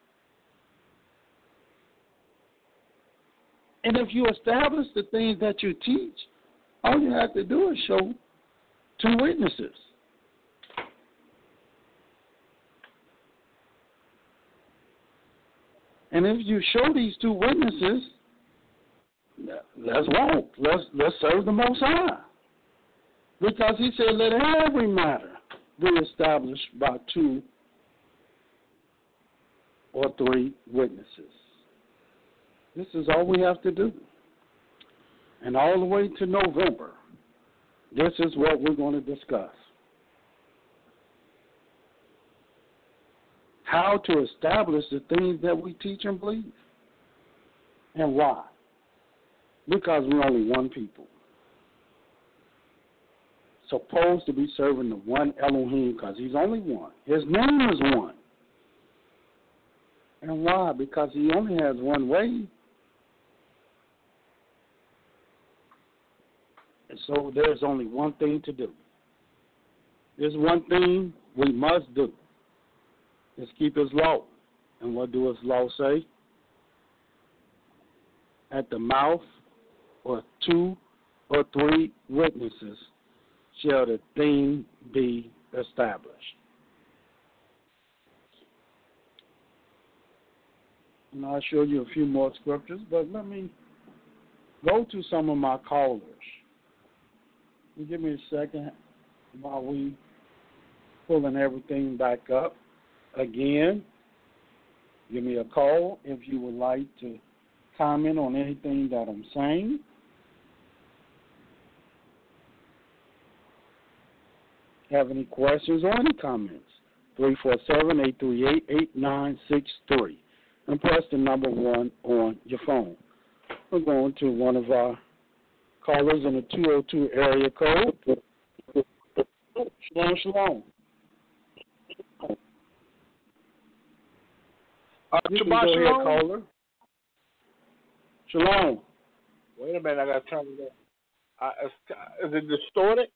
And if you establish the things that you teach, all you have to do is show 2 witnesses. And if you show these 2 witnesses, let's walk. Let's serve the Most High. Because he said, let every matter be established by 2 or 3 witnesses. This is all we have to do. And all the way to November, this is what we're going to discuss. How to establish the things that we teach and believe. And why? Because we're only one people. Supposed to be serving the one Elohim because he's only one. His name is one. And why? Because he only has one way. And so there's only one thing to do. There's one thing we must do. Is keep his law. And what do his law say? At the mouth or 2 or 3 witnesses shall the thing be established. And I'll show you a few more scriptures, but let me go to some of my callers. Give me a second while we pulling everything back up. Again, give me a call if you would like to comment on anything that I'm saying. Have any questions or any comments? 347-838-8963. And press the number 1 on your phone. We're going to one of our callers in the 202 area code. Shalom, shalom. You can go ahead, caller. Shalom. Wait a minute, I got to turn it up. Is it distorted?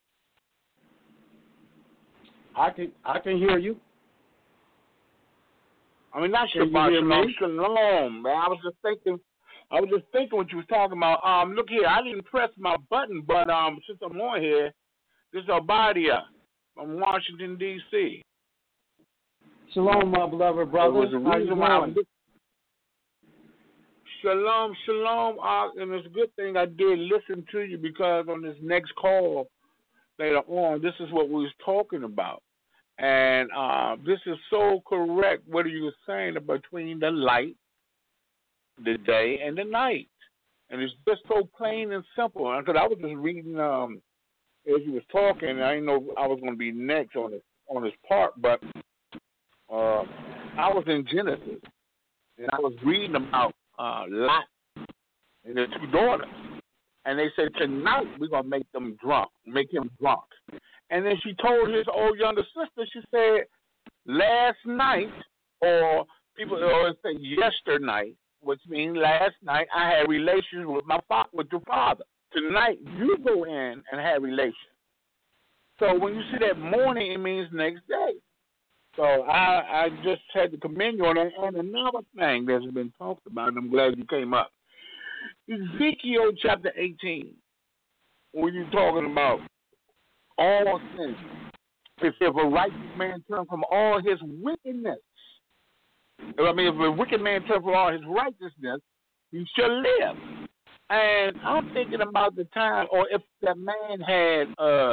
I can hear you. I mean, not Shabbat Shalom, Shalom, man. I was just thinking what you was talking about. Look here, I didn't press my button, but since I'm on here, this is Obadia from Washington, D.C. Shalom, my beloved brother. How you doing? Shalom, shalom. And it's a good thing I did listen to you, because on this next call later on, this is what we was talking about. And this is so correct, what you were saying between the light, the day, and the night. And it's just so plain and simple. Because I was just reading as you was talking, I didn't know I was going to be next on this part, but I was in Genesis, and I was reading about Lot and their 2 daughters. And they said, tonight we're going to make him drunk. And then she told his old younger sister, she said, last night, or people always say yesternight, which means last night, I had relations with your father. Tonight, you go in and have relations. So when you see that morning, it means next day. So I just had to commend you on that. And another thing that's been talked about, and I'm glad you came up. Ezekiel chapter 18, when you're talking about all sin. If a righteous man turn from all his wickedness, if a wicked man turn from all his righteousness, he shall live. And I'm thinking about the time, or if that man had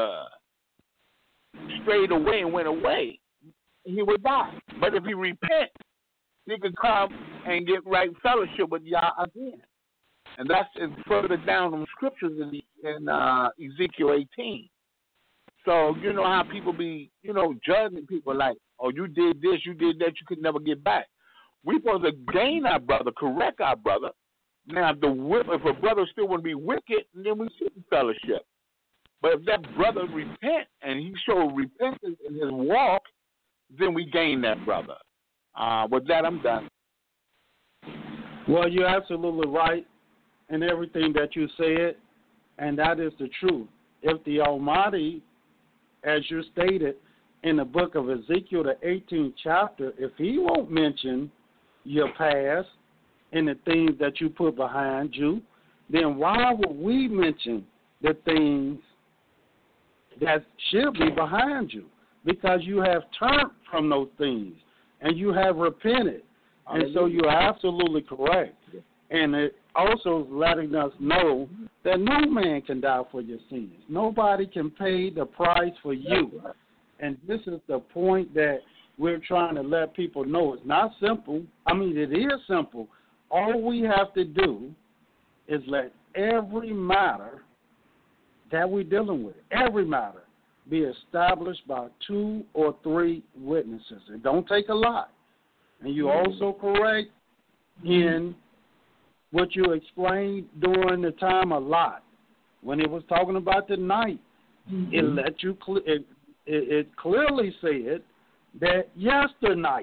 strayed away and went away, he would die. But if he repent, he could come and get right fellowship with Yah again. And that's further down in scriptures in Ezekiel 18. So, you know how people be, judging people like, oh, you did this, you did that, you could never get back. We're supposed to gain our brother, correct our brother. Now, if a brother still want to be wicked, then we shouldn't fellowship. But if that brother repent and he show repentance in his walk, then we gain that brother. With that, I'm done. Well, you're absolutely right in everything that you said, and that is the truth. If the Almighty, as you stated in the book of Ezekiel, the 18th chapter, if he won't mention your past and the things that you put behind you, then why would we mention the things that should be behind you? Because you have turned from those things and you have repented. And so you're absolutely correct. And it also is letting us know that no man can die for your sins. Nobody can pay the price for you. And this is the point that we're trying to let people know. It's not simple. I mean, it is simple. All we have to do is let every matter that we're dealing with, every matter, be established by 2 or 3 witnesses. It don't take a lot. And you're also correct in what you explained during the time a lot. When it was talking about the night, it let you it clearly said that yesternight.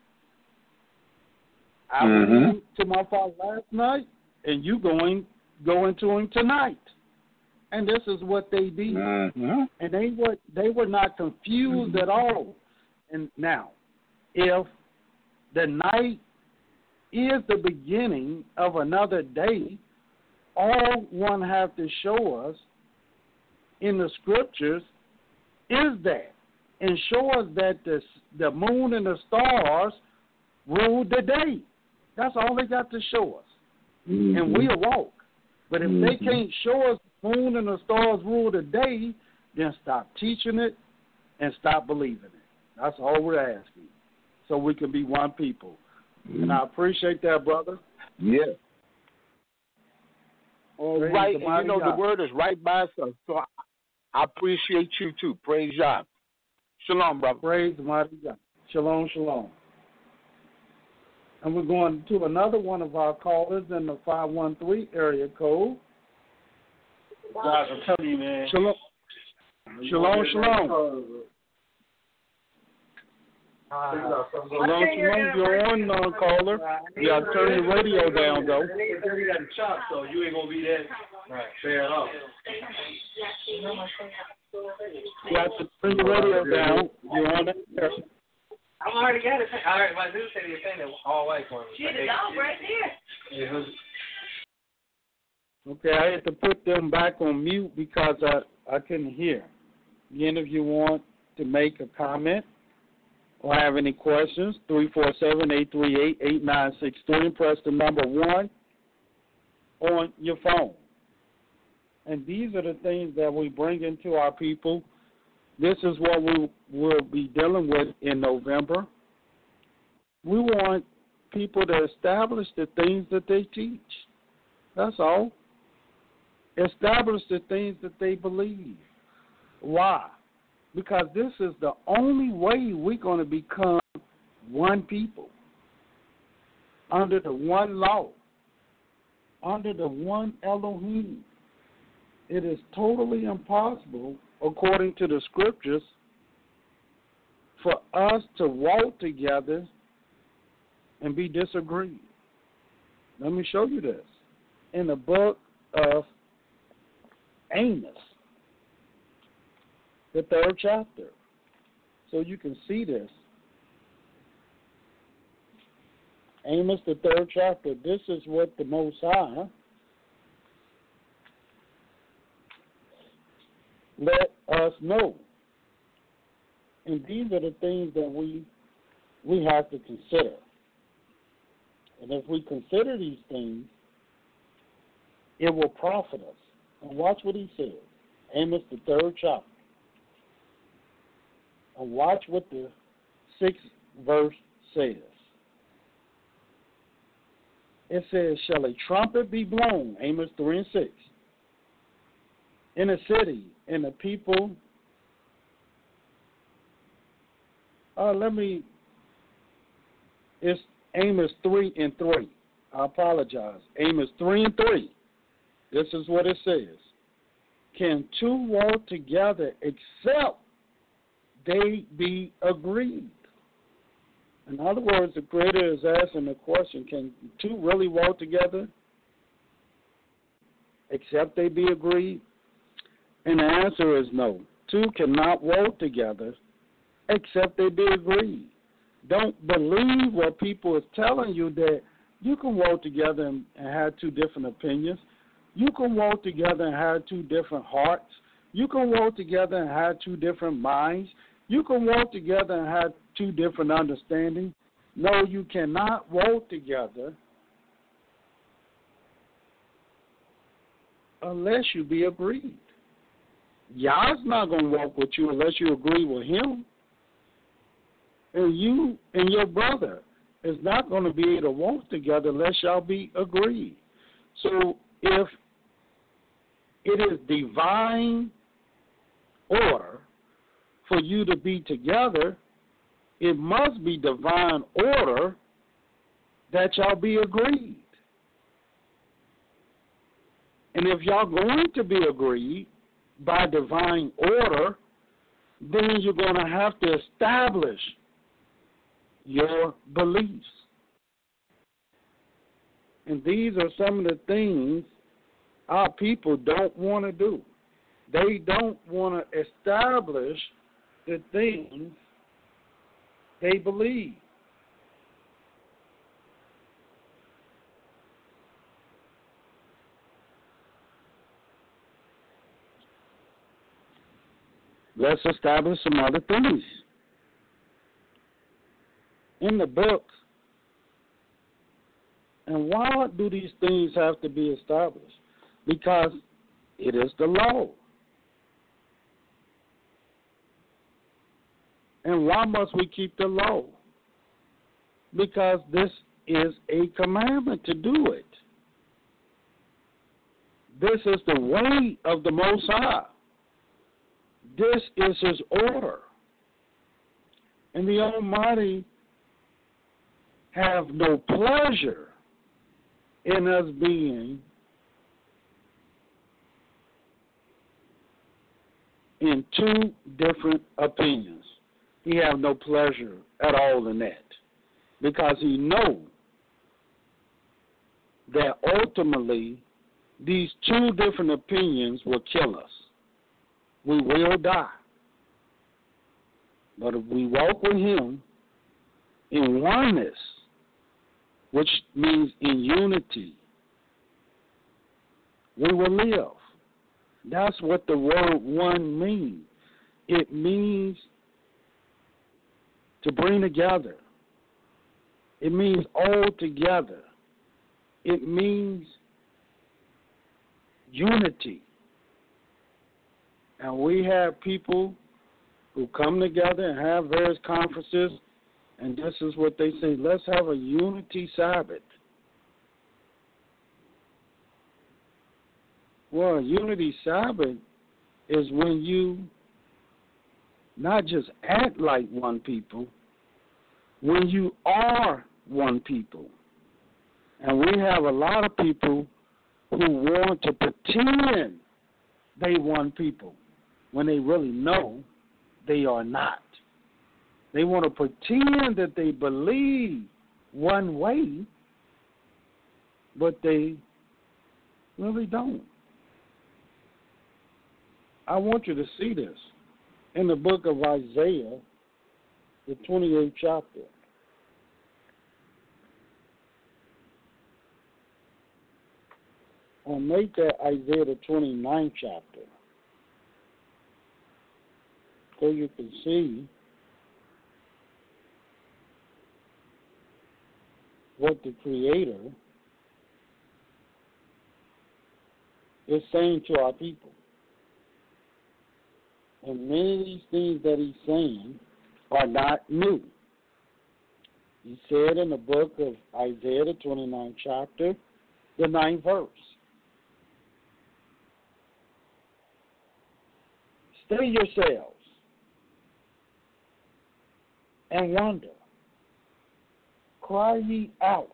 I went to my father last night, and you going to him tonight. And this is what they did. And they were not confused at all. And now, if the night is the beginning of another day, all one have to show us in the scriptures is that? And show us that the moon and the stars rule the day. That's all they got to show us. Mm-hmm. And we'll walk. But if they can't show us the moon and the stars rule the day, then stop teaching it and stop believing it. That's all we're asking. So we can be one people. And I appreciate that, brother. Yeah. All right. And you know, the word is right by us. So I appreciate you too. Praise God. Shalom, brother. Praise the mighty God. Shalom, shalom. And we're going to another one of our callers in the 513 area code. God, I'm telling you, man. Shalom. Shalom, shalom. Shalom, you're on, caller. You got to turn your radio down, though. You got to chop, so you ain't going to be that fair at all. You got to turn your radio down. You're on there. I already got it. All right, my dude said he was saying that all white for me. She the dog right there. Yeah. Okay, I had to put them back on mute because I couldn't hear. Again, if you want to make a comment or have any questions, 347-838-8963 and press the number 1 on your phone. And these are the things that we bring into our people. This is what we will be dealing with in November. We want people to establish the things that they teach. That's all. Establish the things that they believe. Why? Because this is the only way we're going to become one people, under the one law, under the one Elohim. It is totally impossible, according to the scriptures, for us to walk together and be disagreed. Let me show you this. In the book of Amos, the 3rd chapter, so you can see this. Amos, the 3rd chapter, this is what the Most High let us know. And these are the things that we have to consider. And if we consider these things, it will profit us. And watch what he says. Amos, the 3rd chapter. And watch what the 6th verse says. It says, shall a trumpet be blown, Amos 3 and 6, in a city, and the people, it's Amos 3 and 3. I apologize. Amos 3 and 3. This is what it says. Can two walk together except they be agreed? In other words, the Creator is asking the question, can two really walk together except they be agreed? And the answer is no. Two cannot walk together except they be agreed. Don't believe what people is telling you that you can walk together and have two different opinions. You can walk together and have two different hearts. You can walk together and have two different minds. You can walk together and have two different understandings. No, you cannot walk together unless you be agreed. Yah's not going to walk with you unless you agree with him. And you and your brother is not going to be able to walk together unless y'all be agreed. So if it is divine order for you to be together, it must be divine order that y'all be agreed. And if y'all going to be agreed by divine order, then you're going to have to establish your beliefs. And these are some of the things our people don't want to do. They don't want to establish the things they believe. let's establish some other things. In the book, and why do these things have to be established? Because it is the law. And why must we keep the law? Because this is a commandment to do it. This is the way of the Most High. This is His order. And the Almighty have no pleasure in us being in two different opinions. He have no pleasure at all in that, because He knows that ultimately these two different opinions will kill us. We will die. But if we walk with Him in oneness, which means in unity, we will live. That's what the word one means. It means to bring together. It means all together. It means unity. And we have people who come together and have various conferences, and this is what they say: let's have a unity Sabbath. Well, a unity Sabbath is when you not just act like one people, when you are one people. And we have a lot of people who want to pretend they one people when they really know they are not. They want to pretend that they believe one way, but they really don't. I want you to see this in the book of Isaiah, the 28th chapter. Or make that Isaiah the 29th chapter, so you can see what the Creator is saying to our people. And many of these things that He's saying are not new. He said in the book of Isaiah, the 29th chapter, the 9th verse, "Stay yourselves and wonder. Cry ye out.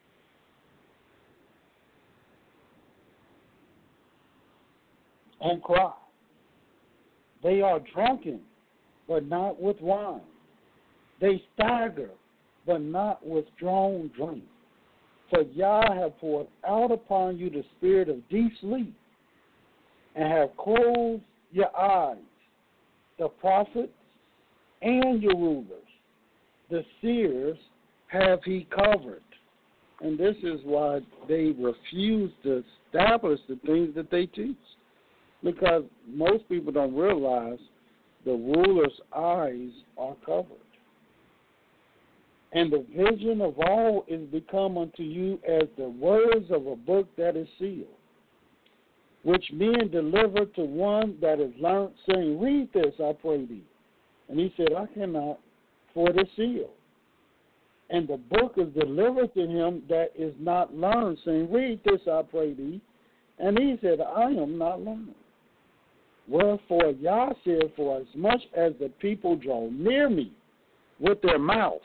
And cry. They are drunken, but not with wine. They stagger, but not with strong drink. For Yah have poured out upon you the spirit of deep sleep, and have closed your eyes, the prophets and your rulers, the seers have He covered." And this is why they refuse to establish the things that they teach. Because most people don't realize the ruler's eyes are covered. "And the vision of all is become unto you as the words of a book that is sealed, which men deliver to one that is learned, saying, Read this, I pray thee. And he said, I cannot, for it is sealed. And the book is delivered to him that is not learned, saying, Read this, I pray thee. And he said, I am not learned. Wherefore Yah said, For as much as the people draw near me with their mouth,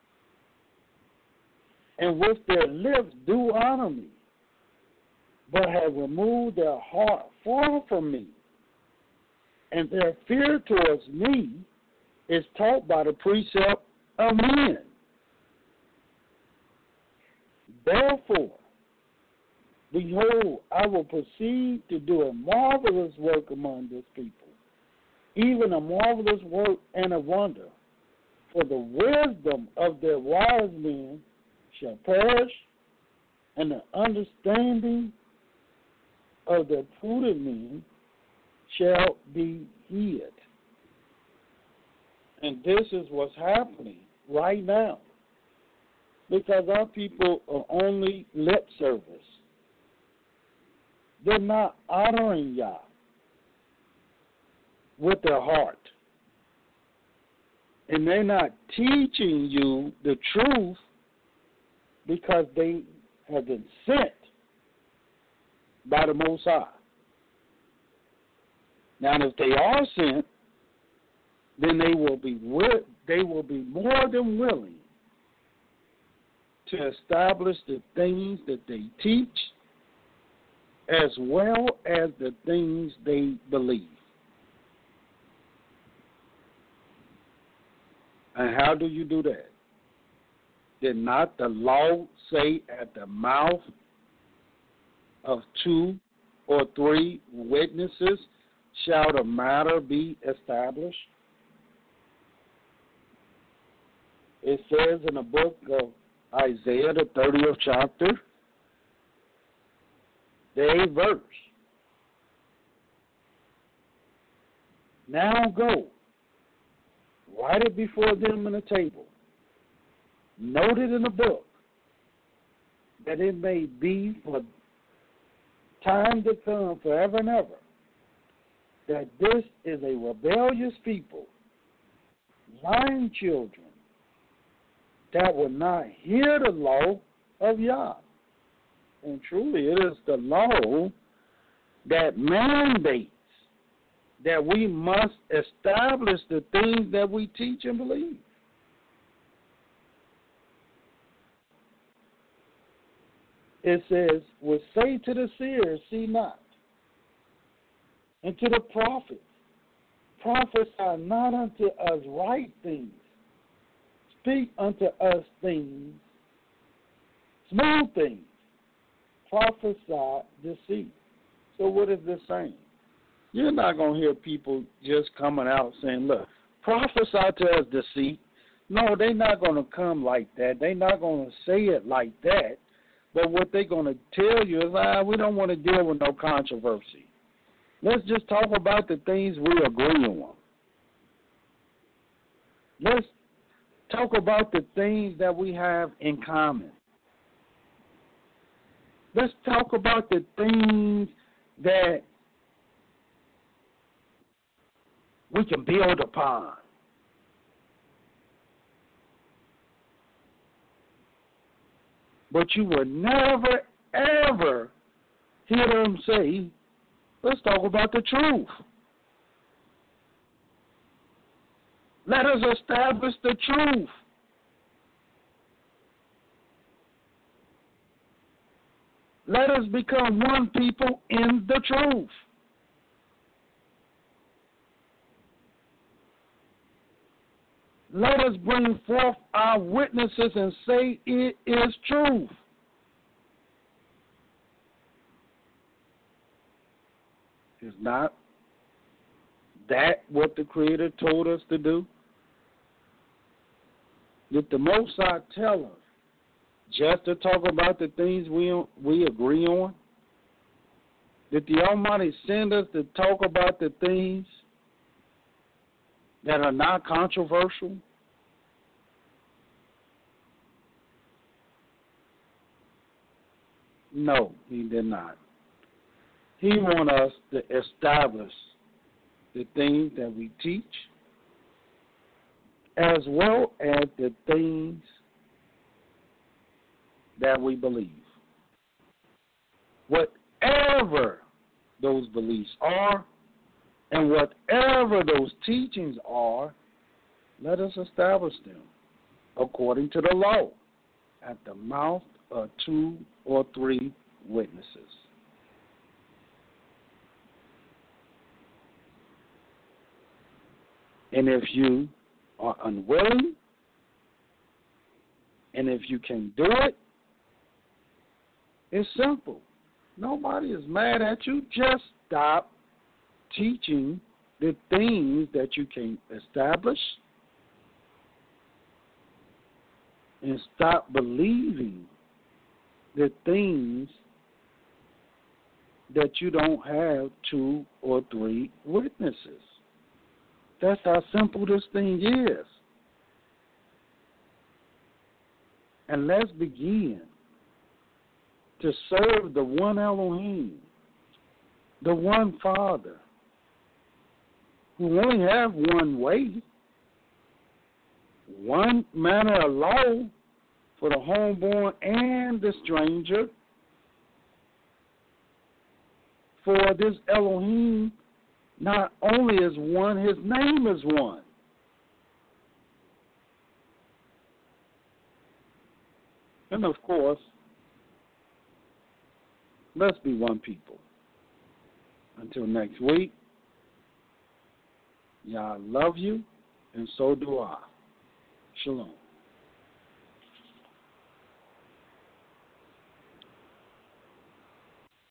and with their lips do honor me, but have removed their heart far from me, and their fear towards me is taught by the precept of men. Therefore, behold, I will proceed to do a marvelous work among this people, even a marvelous work and a wonder. For the wisdom of their wise men shall perish, and the understanding of their prudent men shall be hid. And this is what's happening right now. Because our people are only lip service. They're not honoring Yah with their heart. And they're not teaching you the truth because they have been sent by the Most High. Now, if they are sent, then they will be more than willing to establish the things that they teach as well as the things they believe. And how do you do that? Did not the law say at the mouth of 2 or 3 witnesses shall the matter be established? It says in the book of Isaiah, the 30th chapter, the 8th verse. Now go, write it before them in the table, note it in the book, that it may be for time to come forever and ever, that this is a rebellious people, lying children, that will not hear the law of Yah. And truly, it is the law that mandates that we must establish the things that we teach and believe. It says, will say to the seers, see not, and to the prophets, prophesy not unto us right things, speak unto us things, smooth things, prophesy deceit. So what is this saying? You're not going to hear people just coming out saying, look, prophesy to us deceit. No, they're not going to come like that. They're not going to say it like that. But what they're going to tell you is, we don't want to deal with no controversy. Let's just talk about the things we agree on. Let's talk about the things that we have in common. Let's talk about the things that we can build upon. But you will never, ever hear them say, let's talk about the truth. Let us establish the truth. Let us become one people in the truth. Let us bring forth our witnesses and say it is truth. Is not that what the Creator told us to do? Did the Most High tell us just to talk about the things we agree on? Did the Almighty send us to talk about the things that are not controversial? No, He did not. He wants us to establish the things that we teach as well as the things that we believe. Whatever those beliefs are and whatever those teachings are, let us establish them according to the law at the mouth of 2 or 3 witnesses. And if you are unwilling, and if you can do it, it's simple. Nobody is mad at you. Just stop teaching the things that you can establish and stop believing the things that you don't have 2 or 3 witnesses. That's how simple this thing is. And let's begin to serve the one Elohim, the one Father, who only have one way, one manner of law for the homeborn and the stranger. For this Elohim not only is one, his name is one. And of course, let's be one people. Until next week, Yah love you, and so do I. Shalom.